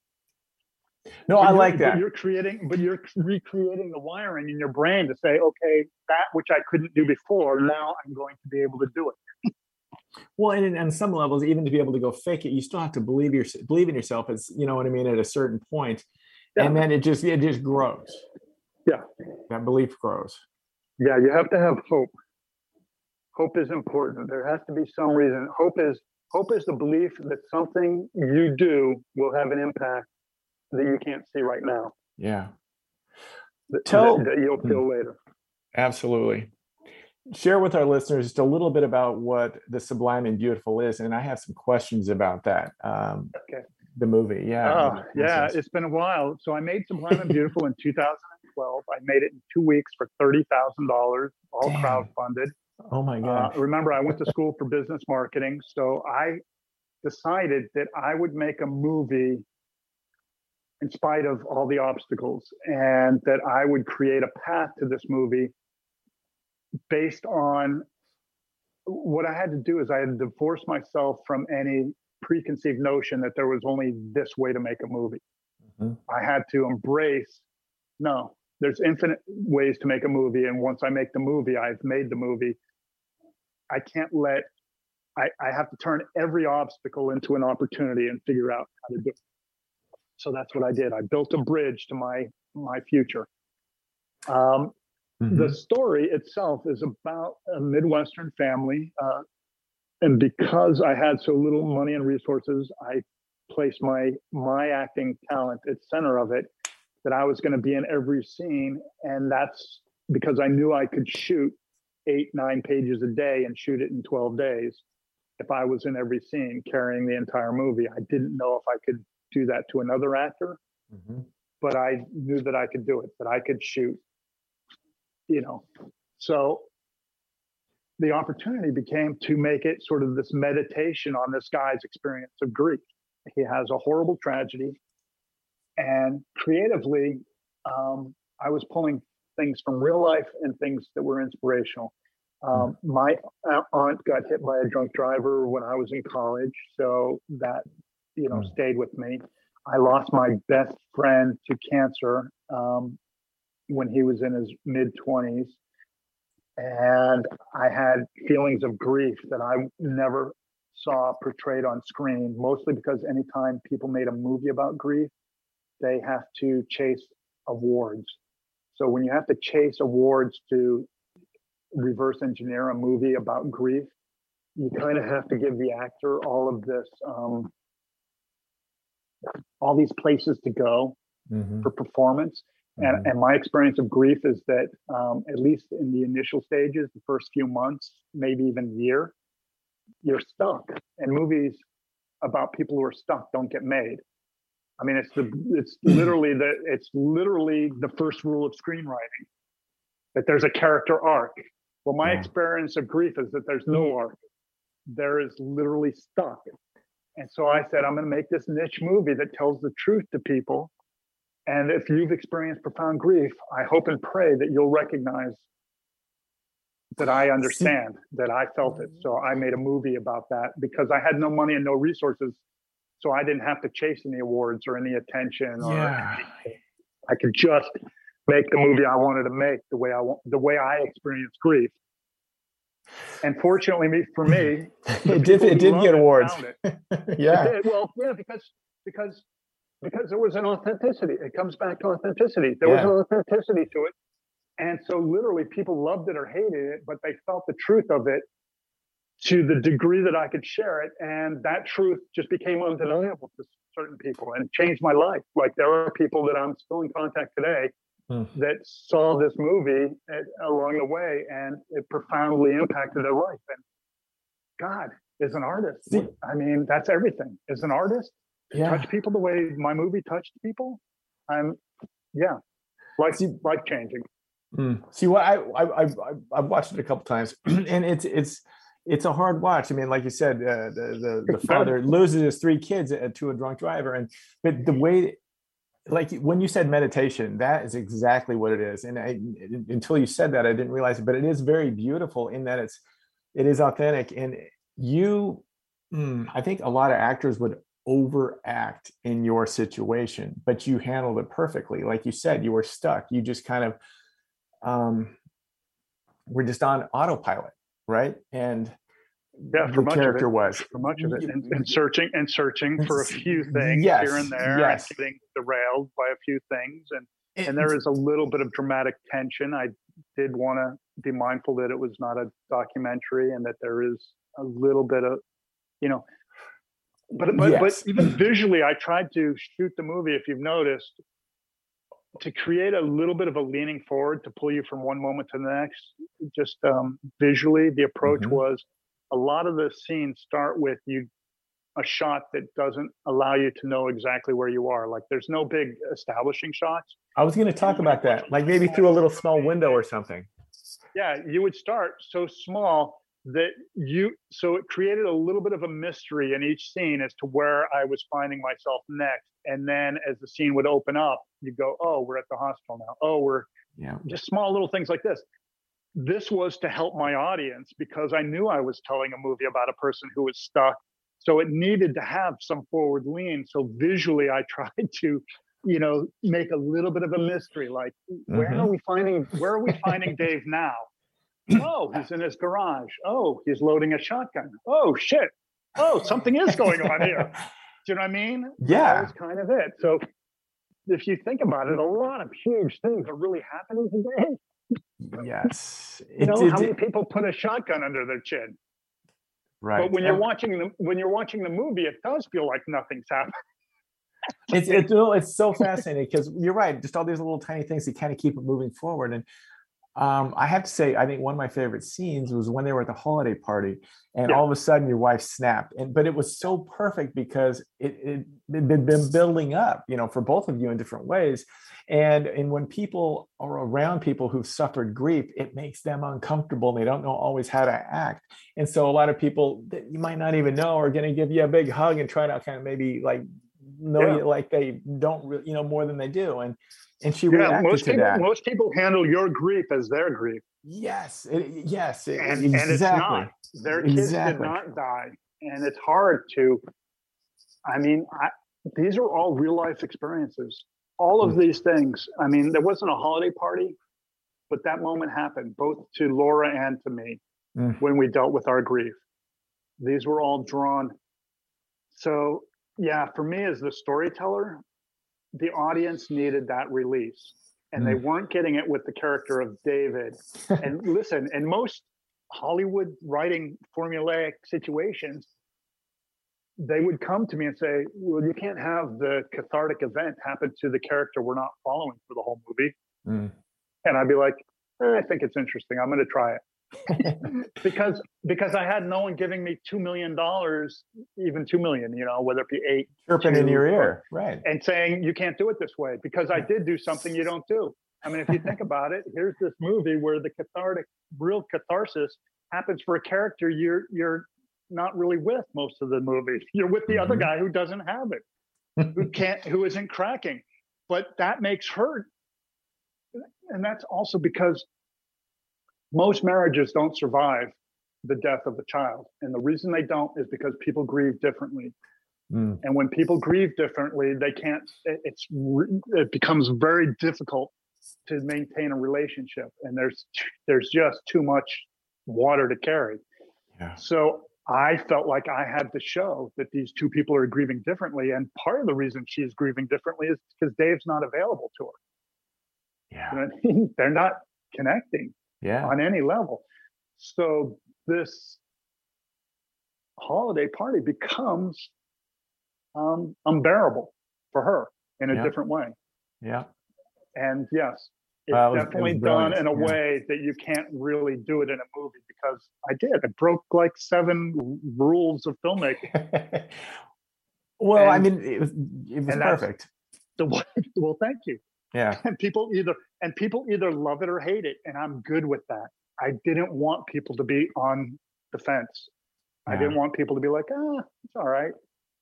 A: No, I like that.
B: But you're recreating the wiring in your brain to say, okay, that which I couldn't do before, now I'm going to be able to do it.
A: Well, and on some levels, even to be able to go fake it, you still have to believe in yourself. As you know what I mean, at a certain point, and then it just grows.
B: Yeah,
A: that belief grows.
B: Yeah, you have to have hope. Hope is important. There has to be some reason. Hope is the belief that something you do will have an impact that you can't see right now.
A: Yeah,
B: that you'll feel later.
A: Absolutely. Share with our listeners just a little bit about what the Sublime and Beautiful is, and I have some questions about that.
B: Okay.
A: The movie,
B: it's been a while. So I made Sublime and Beautiful in 2012. I made it in 2 weeks for $30,000, all crowdfunded.
A: Oh my God!
B: Remember, I went to school for business marketing, so I decided that I would make a movie in spite of all the obstacles, and that I would create a path to this movie based on what I had to do. Is I had to divorce myself from any preconceived notion that there was only this way to make a movie. Mm-hmm. I had to embrace, no, there's infinite ways to make a movie. And once I make the movie, I've made the movie. I have to turn every obstacle into an opportunity and figure out how to do it. So that's what I did. I built a bridge to my future. The story itself is about a Midwestern family. And because I had so little money and resources, I placed my acting talent at center of it, that I was going to be in every scene. And that's because I knew I could shoot 8-9 pages a day and shoot it in 12 days. If I was in every scene carrying the entire movie, I didn't know if I could do that to another actor, but I knew that I could do it, that I could shoot, So the opportunity became to make it sort of this meditation on this guy's experience of grief. He has a horrible tragedy, and creatively, I was pulling things from real life and things that were inspirational. My aunt got hit by a drunk driver when I was in college, so that stayed with me. I lost my best friend to cancer when he was in his mid-20s, and I had feelings of grief that I never saw portrayed on screen, mostly because anytime people made a movie about grief, they have to chase awards. So when you have to chase awards to reverse engineer a movie about grief, you kind of have to give the actor all of this, all these places to go for performance. And my experience of grief is that, at least in the initial stages, the first few months, maybe even year, you're stuck. And movies about people who are stuck don't get made. I mean, it's literally the first rule of screenwriting, that there's a character arc. Well, my experience of grief is that there's no arc. There is literally stuck. And so I said, I'm going to make this niche movie that tells the truth to people. And if you've experienced profound grief, I hope and pray that you'll recognize that I understand, that I felt it. So I made a movie about that because I had no money and no resources. So I didn't have to chase any awards or any attention. I could just make the movie I wanted to make the way I experienced grief. And fortunately for me,
A: it did get awards.
B: Because there was an authenticity. It comes back to authenticity. There was an authenticity to it. And so literally people loved it or hated it, but they felt the truth of it to the degree that I could share it. And that truth just became undeniable to certain people and changed my life. Like there are people that I'm still in contact today that saw this movie along the way, and it profoundly impacted their life. And God, as an artist, I mean, that's everything. As an artist, touch people the way my movie touched people. Life changing.
A: See, what I've watched it a couple times, and it's a hard watch. I mean, like you said, the father loses his 3 kids to a drunk driver, but the way, like when you said meditation, that is exactly what it is. And until you said that, I didn't realize it, but it is very beautiful in that it is authentic. And I think a lot of actors would overact in your situation, but you handled it perfectly. Like you said, you were stuck. You just kind of were just on autopilot, right? And
B: for much of it, and searching for a few things here and there, and getting derailed by a few things, and there is a little bit of dramatic tension. I did want to be mindful that it was not a documentary, and that there is a little bit of, but even visually, I tried to shoot the movie, if you've noticed, to create a little bit of a leaning forward to pull you from one moment to the next. Just visually, the approach was a lot of the scenes start with a shot that doesn't allow you to know exactly where you are. Like there's no big establishing shots.
A: I was going to talk about that, like maybe through a little small window or something.
B: Yeah, you would start so small that so it created a little bit of a mystery in each scene as to where I was finding myself next. And then as the scene would open up, you go, oh, we're at the hospital now. Oh, we're just small little things like this. This was to help my audience because I knew I was telling a movie about a person who was stuck. So it needed to have some forward lean. So visually, I tried to, make a little bit of a mystery. Like, where are we finding Dave now? Oh, he's in his garage. Oh, he's loading a shotgun. Oh, shit. Oh, something is going on here. Do you know what I mean?
A: Yeah.
B: That was kind of it. So if you think about it, a lot of huge things are really happening today.
A: Yes.
B: How many people put a shotgun under their chin?
A: Right.
B: But when you're watching the movie, it does feel like nothing's happening.
A: It's so fascinating because you're right. Just all these little tiny things that kind of keep it moving forward. And I have to say, I think one of my favorite scenes was when they were at the holiday party, and all of a sudden your wife snapped. But it was so perfect because it had been building up, for both of you in different ways. And when people are around people who've suffered grief, it makes them uncomfortable. And they don't know always how to act. And so a lot of people that you might not even know are going to give you a big hug and try to kind of maybe like know you like they don't really, more than they do. And she reacted to that.
B: Most people handle your grief as their grief.
A: Yes,
B: exactly. And it's not. Their kids did not die, and it's hard to. I mean, these are all real life experiences. All of these things. I mean, there wasn't a holiday party, but that moment happened both to Laura and to me when we dealt with our grief. These were all drawn. So yeah, for me as the storyteller, the audience needed that release, and they weren't getting it with the character of David. And listen, in most Hollywood writing formulaic situations, they would come to me and say, well, you can't have the cathartic event happen to the character we're not following for the whole movie. And I'd be like, I think it's interesting. I'm going to try it. because I had no one giving me $2 million, even 2 million, whether it be 8
A: chirping in your ear, right?
B: And saying you can't do it this way because I did do something you don't do. I mean, if you think about it, here's this movie where the real catharsis happens for a character you're not really with most of the movie. You're with the other guy who doesn't have it, who isn't cracking. But that makes her, and that's also because most marriages don't survive the death of a child. And the reason they don't is because people grieve differently. And when people grieve differently, they can't, it becomes very difficult to maintain a relationship. And there's just too much water to carry. Yeah. So I felt like I had to show that these two people are grieving differently. And part of the reason she's grieving differently is because Dave's not available to her. Yeah. You know what I mean? They're not connecting on any level. So this holiday party becomes unbearable for her in a different way. Yeah. And yes, it's definitely done in a way that you can't really do it in a movie because I did. I broke like 7 rules of filmmaking.
A: Well, I mean, it was perfect.
B: Well, thank you.
A: Yeah.
B: And people either love it or hate it, and I'm good with that. I didn't want people to be on the fence. I didn't want people to be like, it's all right.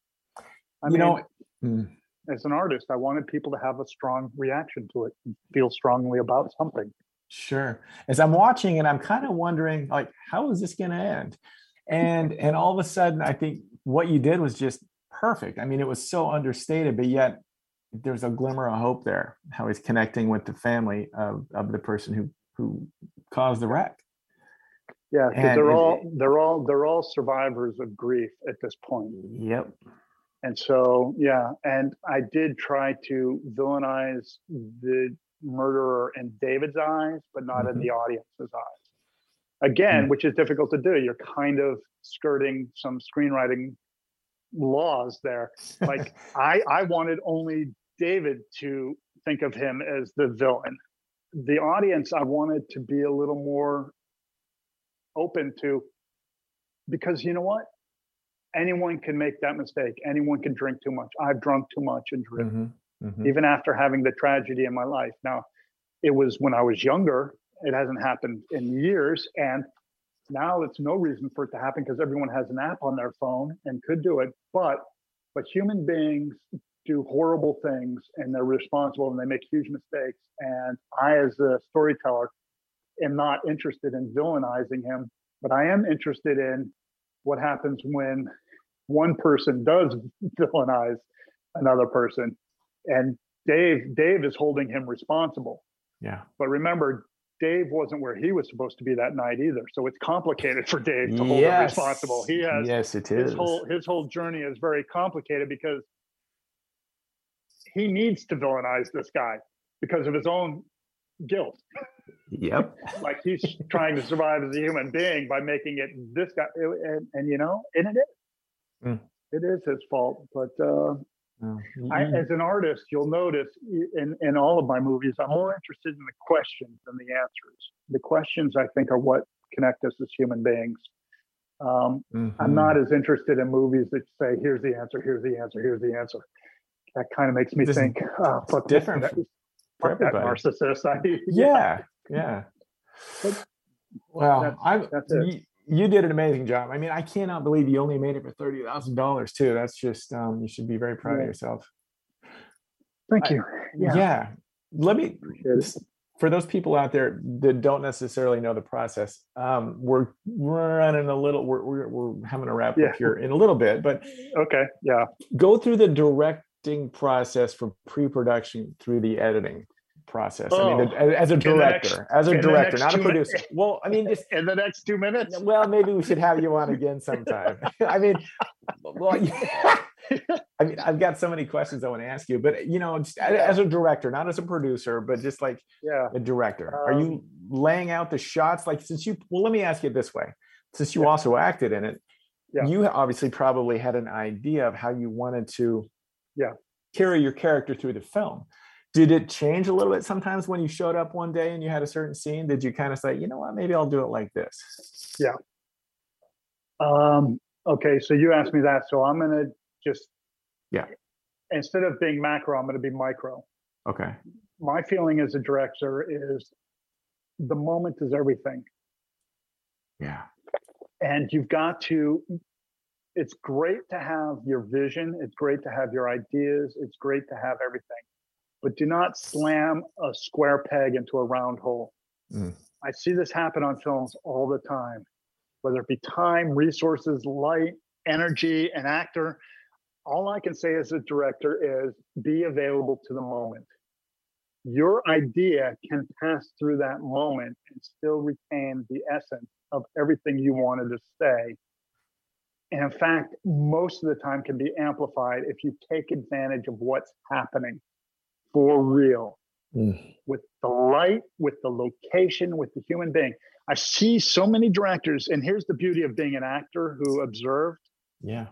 B: I mean, as an artist, I wanted people to have a strong reaction to it and feel strongly about something.
A: Sure. As I'm watching it, I'm kind of wondering, like, how is this going to end? And all of a sudden, I think what you did was just perfect. I mean, it was so understated, but yet there's a glimmer of hope there. How he's connecting with the family of the person who caused the wreck.
B: Yeah, because they're all survivors of grief at this point.
A: Yep.
B: And so, and I did try to villainize the murderer in David's eyes, but not in the audience's eyes. Again, which is difficult to do. You're kind of skirting some screenwriting laws there. Like I wanted only David to think of him as the villain. The audience, I wanted to be a little more open to, because you know what? Anyone can make that mistake. Anyone can drink too much. I've drunk too much and driven, even after having the tragedy in my life. Now, it was when I was younger. It hasn't happened in years. And now it's no reason for it to happen because everyone has an app on their phone and could do it. But human beings do horrible things and they're responsible and they make huge mistakes. And I, as a storyteller, am not interested in villainizing him, but I am interested in what happens when one person does villainize another person. And Dave is holding him responsible.
A: Yeah.
B: But remember, Dave wasn't where he was supposed to be that night either. So it's complicated for Dave to hold him responsible. He has
A: it is.
B: His whole journey is very complicated because he needs to villainize this guy because of his own guilt.
A: Yep.
B: Like he's trying to survive as a human being by making it this guy, and you know, and it is. It is his fault. But as an artist, you'll notice in all of my movies, I'm more interested in the questions than the answers. The questions, I think, are what connect us as human beings. I'm not as interested in movies that say, "Here's the answer. Here's the answer. Here's the answer." That kind of makes me think, "Fuck,
A: different
B: fuck that narcissist."
A: Yeah. Well, you did an amazing job. I mean, I cannot believe you only made it for $30,000 too. That's just you should be very proud of yourself.
B: Thank you.
A: Let me, for those people out there that don't necessarily know the process, we're running a little. We're having a wrap up here in a little bit, but
B: okay,
A: go through the directing process from pre-production through the editing process. I mean, as a director, not a producer. Well, I mean, just
B: in the next 2 minutes.
A: Well, maybe we should have you on again sometime. I mean, I mean, I've got so many questions I want to ask you, but you know, just as a director, not as a producer, but just like a director, are you laying out the shots? Like, let me ask you this way: since you also acted in it, you obviously probably had an idea of how you wanted to carry your character through the film. Did it change a little bit sometimes when you showed up one day and you had a certain scene? Did you kind of say, you know what, maybe I'll do it like this?
B: Yeah. Okay, so you asked me that, so I'm going to just, instead of being macro, I'm going to be micro.
A: Okay.
B: My feeling as a director is the moment is everything.
A: Yeah.
B: And you've got to, it's great to have your vision. It's great to have your ideas. It's great to have everything. But do not slam a square peg into a round hole. I see this happen on films all the time, whether it be time, resources, light, energy, an actor. All I can say as a director is be available to the moment. Your idea can pass through that moment and still retain the essence of everything you wanted to say. And in fact, most of the time can be amplified if you take advantage of what's happening. For real, with the light, with the location, with the human being. I see so many directors, and here's the beauty of being an actor who observed.
A: Yeah.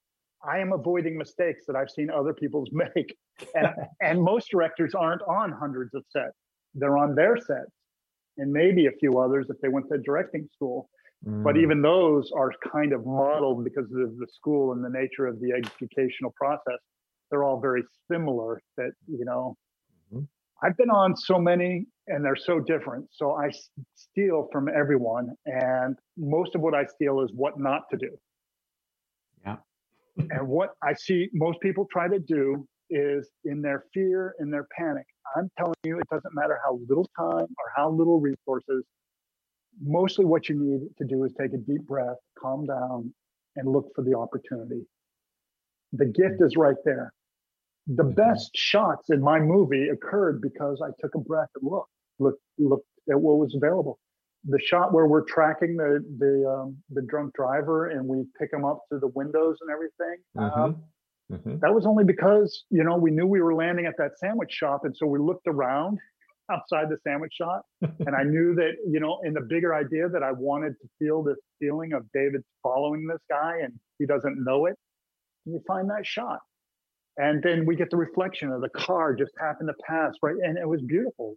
B: I am avoiding mistakes that I've seen other people make. And most directors aren't on hundreds of sets. They're on their sets, and maybe a few others if they went to directing school. But even those are kind of modeled because of the school and the nature of the educational process. They're all very similar that, you know, I've been on so many and they're so different. So I steal from everyone. And most of what I steal is what not to do.
A: Yeah.
B: And what I see most people try to do is in their fear, in their panic. I'm telling you, it doesn't matter how little time or how little resources. Mostly what you need to do is take a deep breath, calm down, and look for the opportunity. The gift is right there. The best shots in my movie occurred because I took a breath and looked at what was available. The shot where we're tracking the drunk driver and we pick him up through the windows and everything. That was only because, you know, we knew we were landing at that sandwich shop, and so we looked around outside the sandwich shop, and I knew that, you know, in the bigger idea that I wanted to feel this feeling of David following this guy and he doesn't know it. And you find that shot. And then we get the reflection of the car just happened to pass, right? And it was beautiful.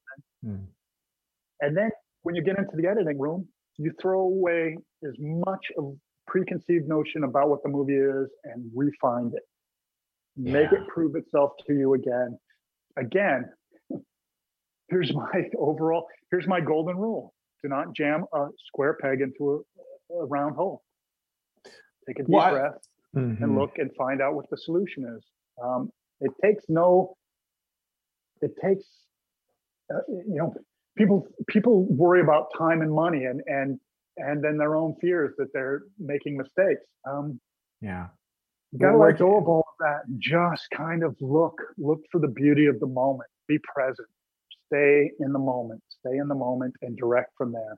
B: And then when you get into the editing room, you throw away as much of preconceived notion about what the movie is and refine it. Make it prove itself to you again. Again, here's my golden rule. Do not jam a square peg into a round hole. Take a deep breath and look and find out what the solution is. It takes, you know, people worry about time and money and then their own fears that they're making mistakes. You gotta let go of all of that and just kind of look for the beauty of the moment. Be present. Stay in the moment and direct from there.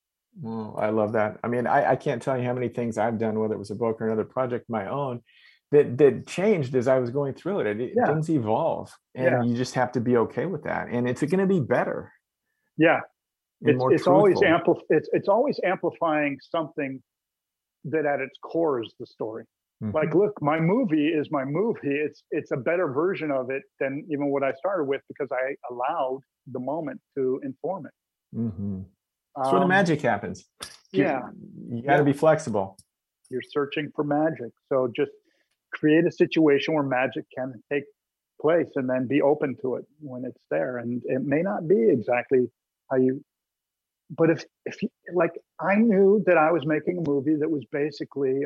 A: Well, I love that. I mean, I can't tell you how many things I've done, whether it was a book or another project of my own, that changed as I was going through it.
B: Yeah.
A: Things evolve, and you just have to be okay with that. And it's going to be better.
B: Yeah.
A: And more
B: It's always
A: truthful.
B: it's always amplifying something that at its core is the story.
A: Mm-hmm.
B: Like, look, my movie is my movie. It's a better version of it than even what I started with, because I allowed the moment to inform it.
A: Mm-hmm. That's where the magic happens.
B: Yeah.
A: You got to be flexible.
B: You're searching for magic. So just create a situation where magic can take place, and then be open to it when it's there. And it may not be exactly how you, but if you, like, I knew that I was making a movie that was basically,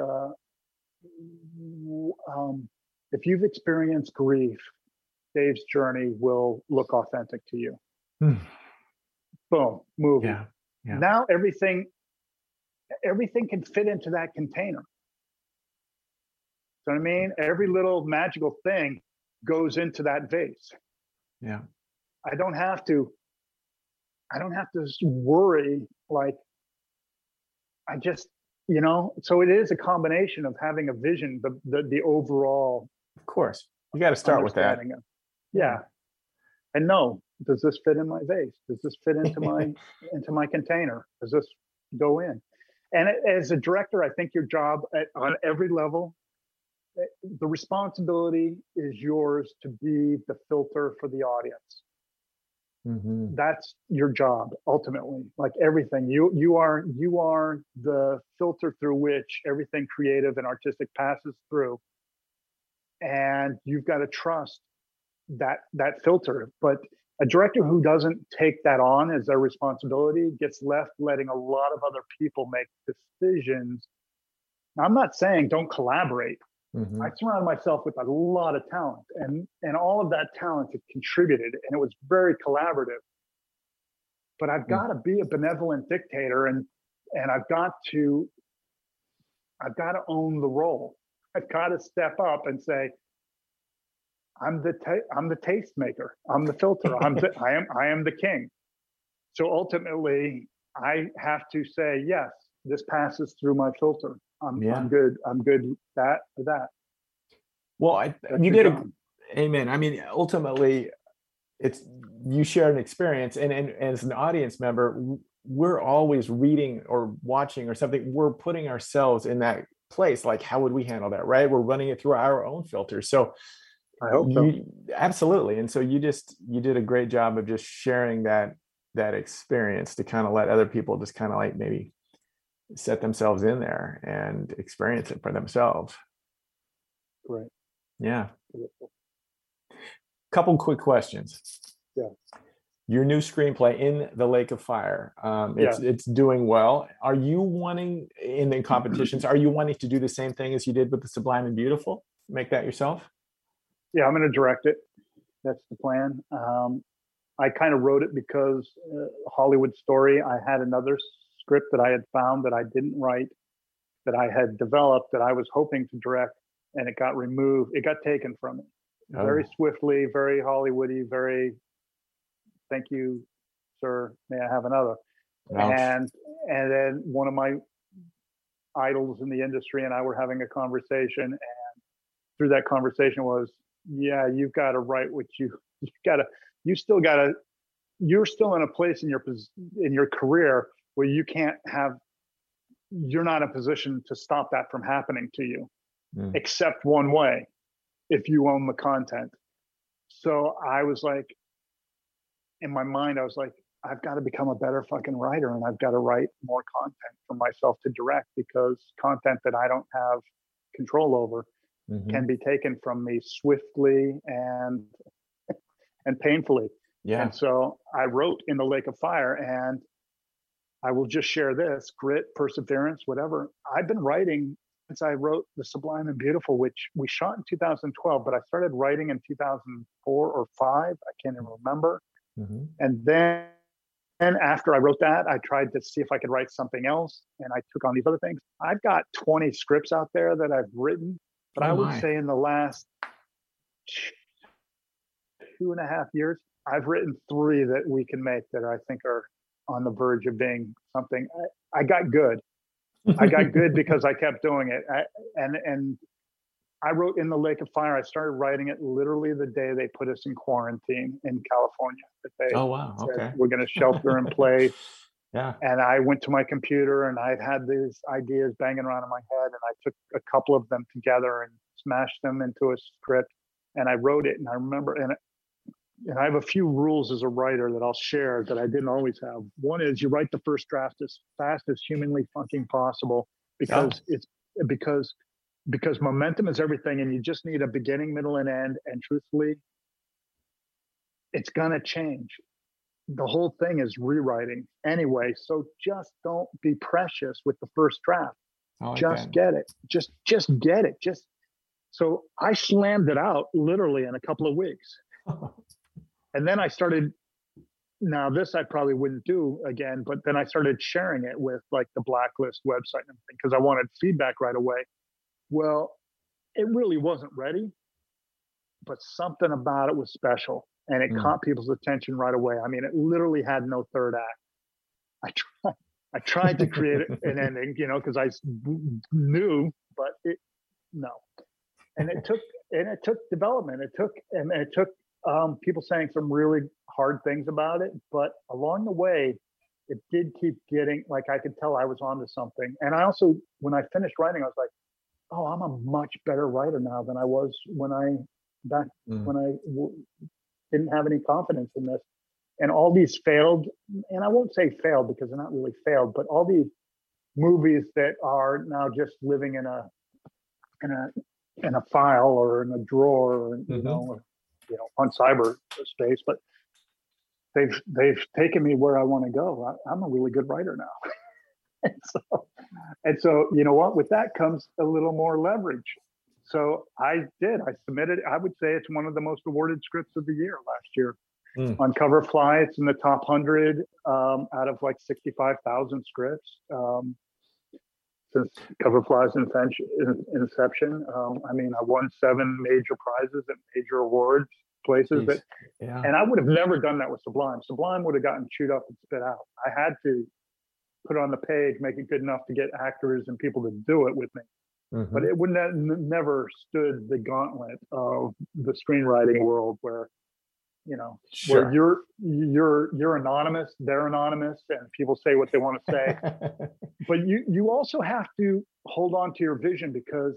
B: if you've experienced grief, Dave's journey will look authentic to you. Boom, movie.
A: Yeah.
B: Now everything can fit into that container. So I mean, every little magical thing goes into that vase.
A: Yeah.
B: I don't have to worry, like, I just, so it is a combination of having a vision, the overall.
A: Of course, you got to start with that.
B: Yeah. And no, does this fit in my vase? Does this fit into my container? Does this go in? And as a director, I think your job on every level, the responsibility is yours to be the filter for the audience.
A: Mm-hmm.
B: That's your job ultimately. Like everything, you are the filter through which everything creative and artistic passes through, and you've got to trust that filter. But a director who doesn't take that on as their responsibility gets left letting a lot of other people make decisions. Now, I'm not saying don't collaborate. Mm-hmm. I surrounded myself with a lot of talent, and all of that talent had contributed, and it was very collaborative. But I've got to be a benevolent dictator, and I've got to own the role. I've got to step up and say, I'm the taste maker. I'm the filter. I am the king. So ultimately, I have to say, yes, this passes through my filter. I'm good. I'm good. That.
A: Well, you did amen. I mean, ultimately, it's you share an experience, and as an audience member, we're always reading or watching or something. We're putting ourselves in that place. Like, how would we handle that? Right? We're running it through our own filters. So,
B: I hope so.
A: Absolutely. And so you did a great job of just sharing that experience to kind of let other people just kind of like maybe set themselves in there and experience it for themselves.
B: Great.
A: Yeah. Couple quick questions.
B: Yeah.
A: Your new screenplay, In the Lake of Fire, it's doing well. Are you wanting, in the competitions, are you wanting to do the same thing as you did with The Sublime and Beautiful? Make that yourself?
B: Yeah, I'm going to direct it. That's the plan. I kind of wrote it because Hollywood Story, I had another script that I had found that I didn't write, that I had developed, that I was hoping to direct, and it got removed. It got taken from me very swiftly, very Hollywoody, very, thank you, sir, may I have another? Ouch. And then one of my idols in the industry and I were having a conversation, and through that conversation was, yeah, you've got to write what you're still in a place in your career where you're not in a position to stop that from happening to you, except one way, if you own the content. So I was like, in my mind, I was like, I've got to become a better fucking writer, and I've got to write more content for myself to direct, because content that I don't have control over can be taken from me swiftly and painfully. Yeah. And so I wrote In the Lake of Fire, and I will just share this: grit, perseverance, whatever. I've been writing since I wrote The Sublime and Beautiful, which we shot in 2012, but I started writing in 2004 or 5. I can't even remember. Mm-hmm. And then after I wrote that, I tried to see if I could write something else, and I took on these other things. I've got 20 scripts out there that I've written, but I would say in the last 2.5 years, I've written 3 that we can make that I think are on the verge of being something. I got good. I got good because I kept doing it. And I wrote In the Lake of Fire. I started writing it literally the day they put us in quarantine in California. That they
A: Oh, wow.
B: said,
A: Okay.
B: we're going to shelter in place.
A: Yeah.
B: And I went to my computer and I'd had these ideas banging around in my head, and I took a couple of them together and smashed them into a script, and I wrote it. And I remember, and I have a few rules as a writer that I'll share that I didn't always have. One is you write the first draft as fast as humanly fucking possible, because it's because momentum is everything, and you just need a beginning, middle, and end. And truthfully, it's gonna change. The whole thing is rewriting anyway. So just don't be precious with the first draft. Just get it. Just get it. So I slammed it out literally in a couple of weeks. And then I started, now this I probably wouldn't do again, but then I started sharing it with like the Blacklist website and everything, because I wanted feedback right away. Well, it really wasn't ready, but something about it was special, and it caught people's attention right away. I mean, it literally had no third act. I tried to create an ending, because I knew, but no. And it took development. It took people saying some really hard things about it, but along the way, it did keep getting, like, I could tell I was onto something. And I also, when I finished writing, I was like, oh, I'm a much better writer now than I was when I didn't have any confidence in this. And all these failed, and I won't say failed because they're not really failed, but all these movies that are now just living in a file or in a drawer, or, on cyberspace, but they've taken me where I want to go. I'm a really good writer now. and so, you know what? With that comes a little more leverage. So I submitted. I would say it's one of the most awarded scripts of the year last year. On Coverfly, it's in the top 100 out of like 65,000 scripts since Coverfly's inception. I mean, I won 7 major prizes at major awards places. And I would have never done that with Sublime. Sublime would have gotten chewed up and spit out. I had to put it on the page, make it good enough to get actors and people to do it with me. But it wouldn't have never stood the gauntlet of the screenwriting world, where where you're anonymous, they're anonymous, and people say what they want to say. But you also have to hold on to your vision, because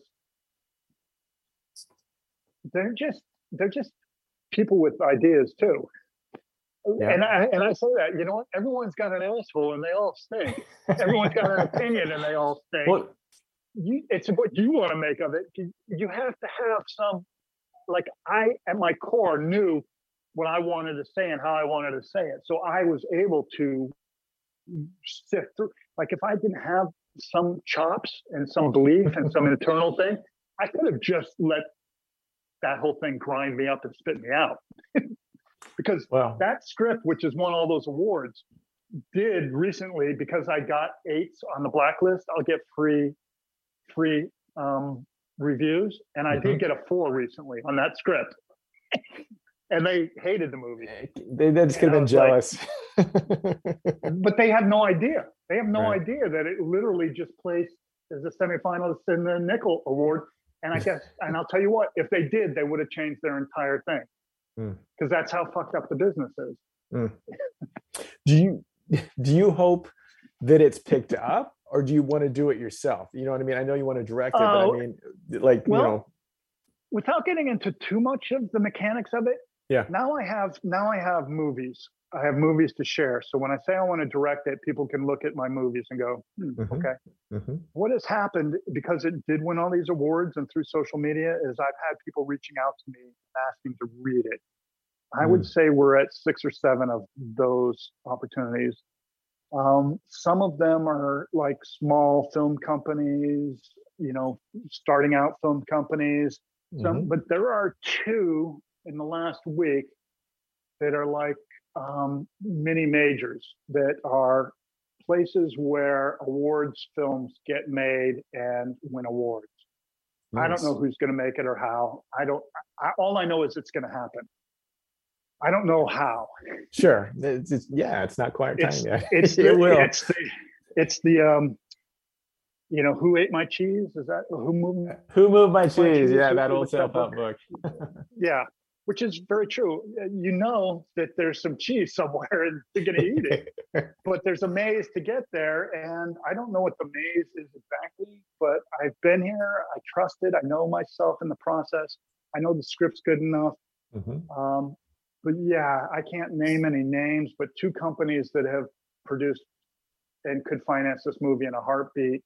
B: they're just people with ideas too. And I say that, you know what? Everyone's got an asshole and they all stink. Everyone's got an opinion and they all stink. Well, it's what you want to make of it. You have to have some, like, I at my core knew what I wanted to say and how I wanted to say it. So I was able to sift through. Like, if I didn't have some chops and some belief and some internal thing, I could have just let that whole thing grind me up and spit me out. Because that script, which has won all those awards, did recently, because I got 8s on the Blacklist, I'll get free reviews. And I did get a 4 recently on that script. And they hated the movie.
A: They just could have been jealous.
B: But they have no idea. They have no idea that it literally just placed as a semifinalist in the Nickel Award. And I guess, and I'll tell you what, if they did, they would have changed their entire thing. Because that's how fucked up the business is.
A: Do you hope that it's picked up, or do you want to do it yourself? You know what I mean? I know you want to direct it, but I mean, like,
B: without getting into too much of the mechanics of it.
A: Yeah.
B: Now I have movies. I have movies to share. So when I say I want to direct it, people can look at my movies and go, okay. What has happened, because it did win all these awards and through social media, is I've had people reaching out to me asking to read it. I would say we're at 6 or 7 of those opportunities. Some of them are like small film companies, starting out film companies. But there are 2 in the last week that are like mini majors, that are places where awards films get made and win awards. Nice. I don't know who's going to make it or how. All I know is it's going to happen. I don't know how.
A: Sure. It's not quite time yet.
B: It's Who ate my cheese? Is that who
A: moved my cheese? Yeah, that old self-help book.
B: Yeah, which is very true. That there's some cheese somewhere and you're going to eat it, but there's a maze to get there. And I don't know what the maze is exactly, but I've been here. I trust it. I know myself in the process. I know the script's good enough. Mm-hmm. But yeah, I can't name any names, but 2 companies that have produced and could finance this movie in a heartbeat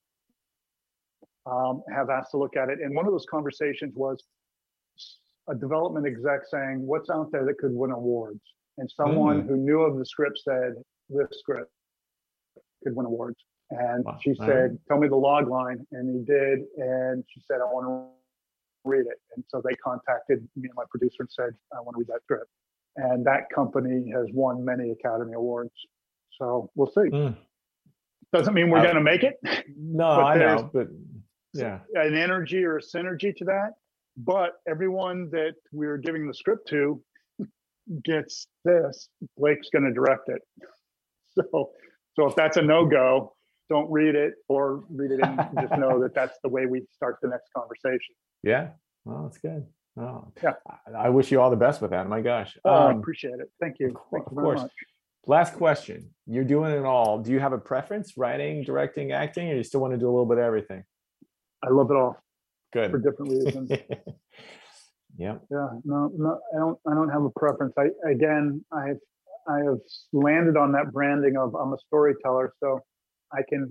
B: have asked to look at it. And one of those conversations was a development exec saying, what's out there that could win awards? And someone who knew of the script said, this script could win awards. And she said, tell me the log line. And he did. And she said, I want to read it. And so they contacted me and my producer and said, I want to read that script. And that company has won many Academy Awards. So we'll see. Doesn't mean we're going to make it.
A: No, I know, but yeah,
B: an energy or a synergy to that. But everyone that we're giving the script to gets this. Blake's going to direct it. So if that's a no-go, don't read it, or read it and just know that that's the way we start the next conversation.
A: Yeah, well, that's good. Oh,
B: yeah.
A: I wish you all the best with that. My gosh.
B: I appreciate it. Thank you. Thank you very much.
A: Last question. You're doing it all. Do you have a preference? Writing, directing, acting, or you still want to do a little bit of everything?
B: I love it all.
A: Good.
B: For different reasons.
A: Yeah.
B: Yeah. No, I don't have a preference. I have landed on that branding of I'm a storyteller, so I can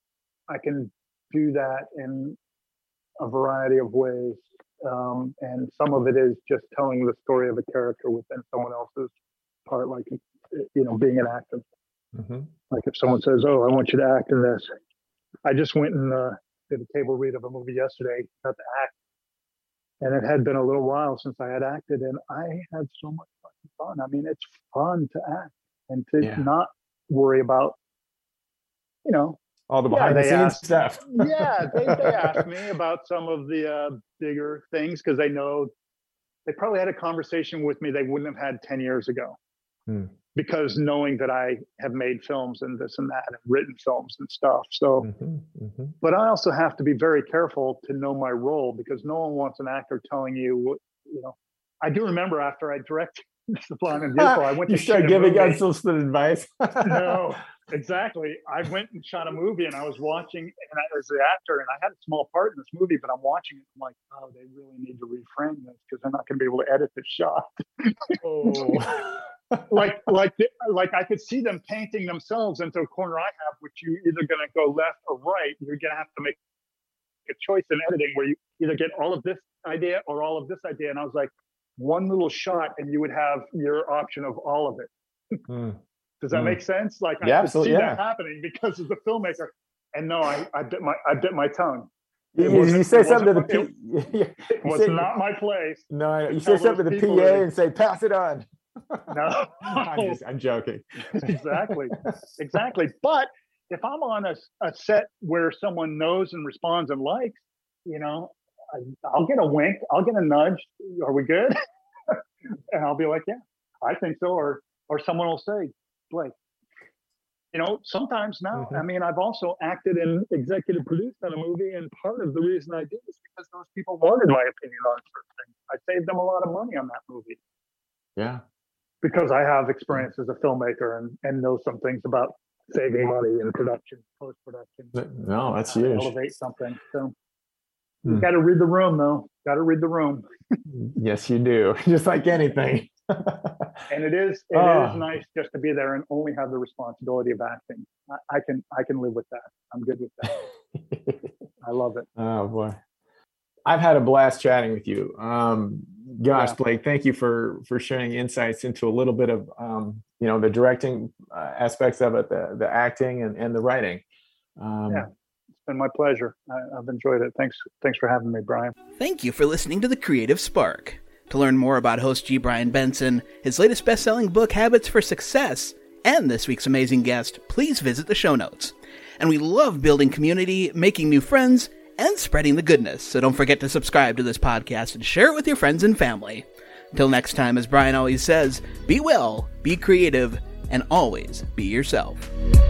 B: do that in a variety of ways. And some of it is just telling the story of a character within someone else's part, like, being an actor. Mm-hmm. Like if someone says, oh, I want you to act in this. I just went and did a table read of a movie yesterday, got to act. And it had been a little while since I had acted, and I had so much fun. I mean, it's fun to act and to not worry about,
A: all the behind the scenes stuff.
B: Yeah, they asked me about some of the bigger things because they know they probably had a conversation with me they wouldn't have had 10 years ago. Because knowing that I have made films and this and that and written films and stuff. So, but I also have to be very careful to know my role because no one wants an actor telling you what, I do remember after I directed The Blonde and Beautiful, I went to
A: start giving unsolicited advice.
B: No, exactly. I went and shot a movie and I was watching, and I was the actor, and I had a small part in this movie, but I'm watching it. I'm like, oh, they really need to reframe this because they're not going to be able to edit this shot.
A: Oh.
B: like I could see them painting themselves into a corner I have, which you either going to go left or right. You're going to have to make a choice in editing where you either get all of this idea or all of this idea. And I was like, one little shot and you would have your option of all of it. Does that make sense? Like I could see that happening because of the filmmaker. And no, I bit my tongue.
A: You say something to the
B: PA. It was not my place.
A: No, you say something to the PA and say, pass it on.
B: No,
A: I'm joking.
B: Exactly. But if I'm on a set where someone knows and responds and likes, I'll get a wink, I'll get a nudge. Are we good? And I'll be like, yeah, I think so. Or someone will say, Blake, sometimes now. I mean, I've also acted and executive produced on a movie, and part of the reason I did is because those people wanted my opinion on certain things. I saved them a lot of money on that movie.
A: Yeah.
B: Because I have experience as a filmmaker and know some things about saving money in production, post-production.
A: No, that's huge.
B: Elevate something. So you got to read the room, though. Got to read the room.
A: Yes, you do. Just like anything.
B: And it is nice just to be there and only have the responsibility of acting. I can live with that. I'm good with that. I love it.
A: Oh boy. I've had a blast chatting with you. Blake, thank you for sharing insights into a little bit of, the directing aspects of it, the acting and the writing.
B: It's been my pleasure. I've enjoyed it. Thanks for having me, Brian.
C: Thank you for listening to The Creative Spark. To learn more about host G. Brian Benson, his latest best-selling book, Habits for Success, and this week's amazing guest, please visit the show notes. And we love building community, making new friends, and spreading the goodness, so don't forget to subscribe to this podcast and share it with your friends and family. Until next time, as Brian always says, be well, be creative, and always be yourself.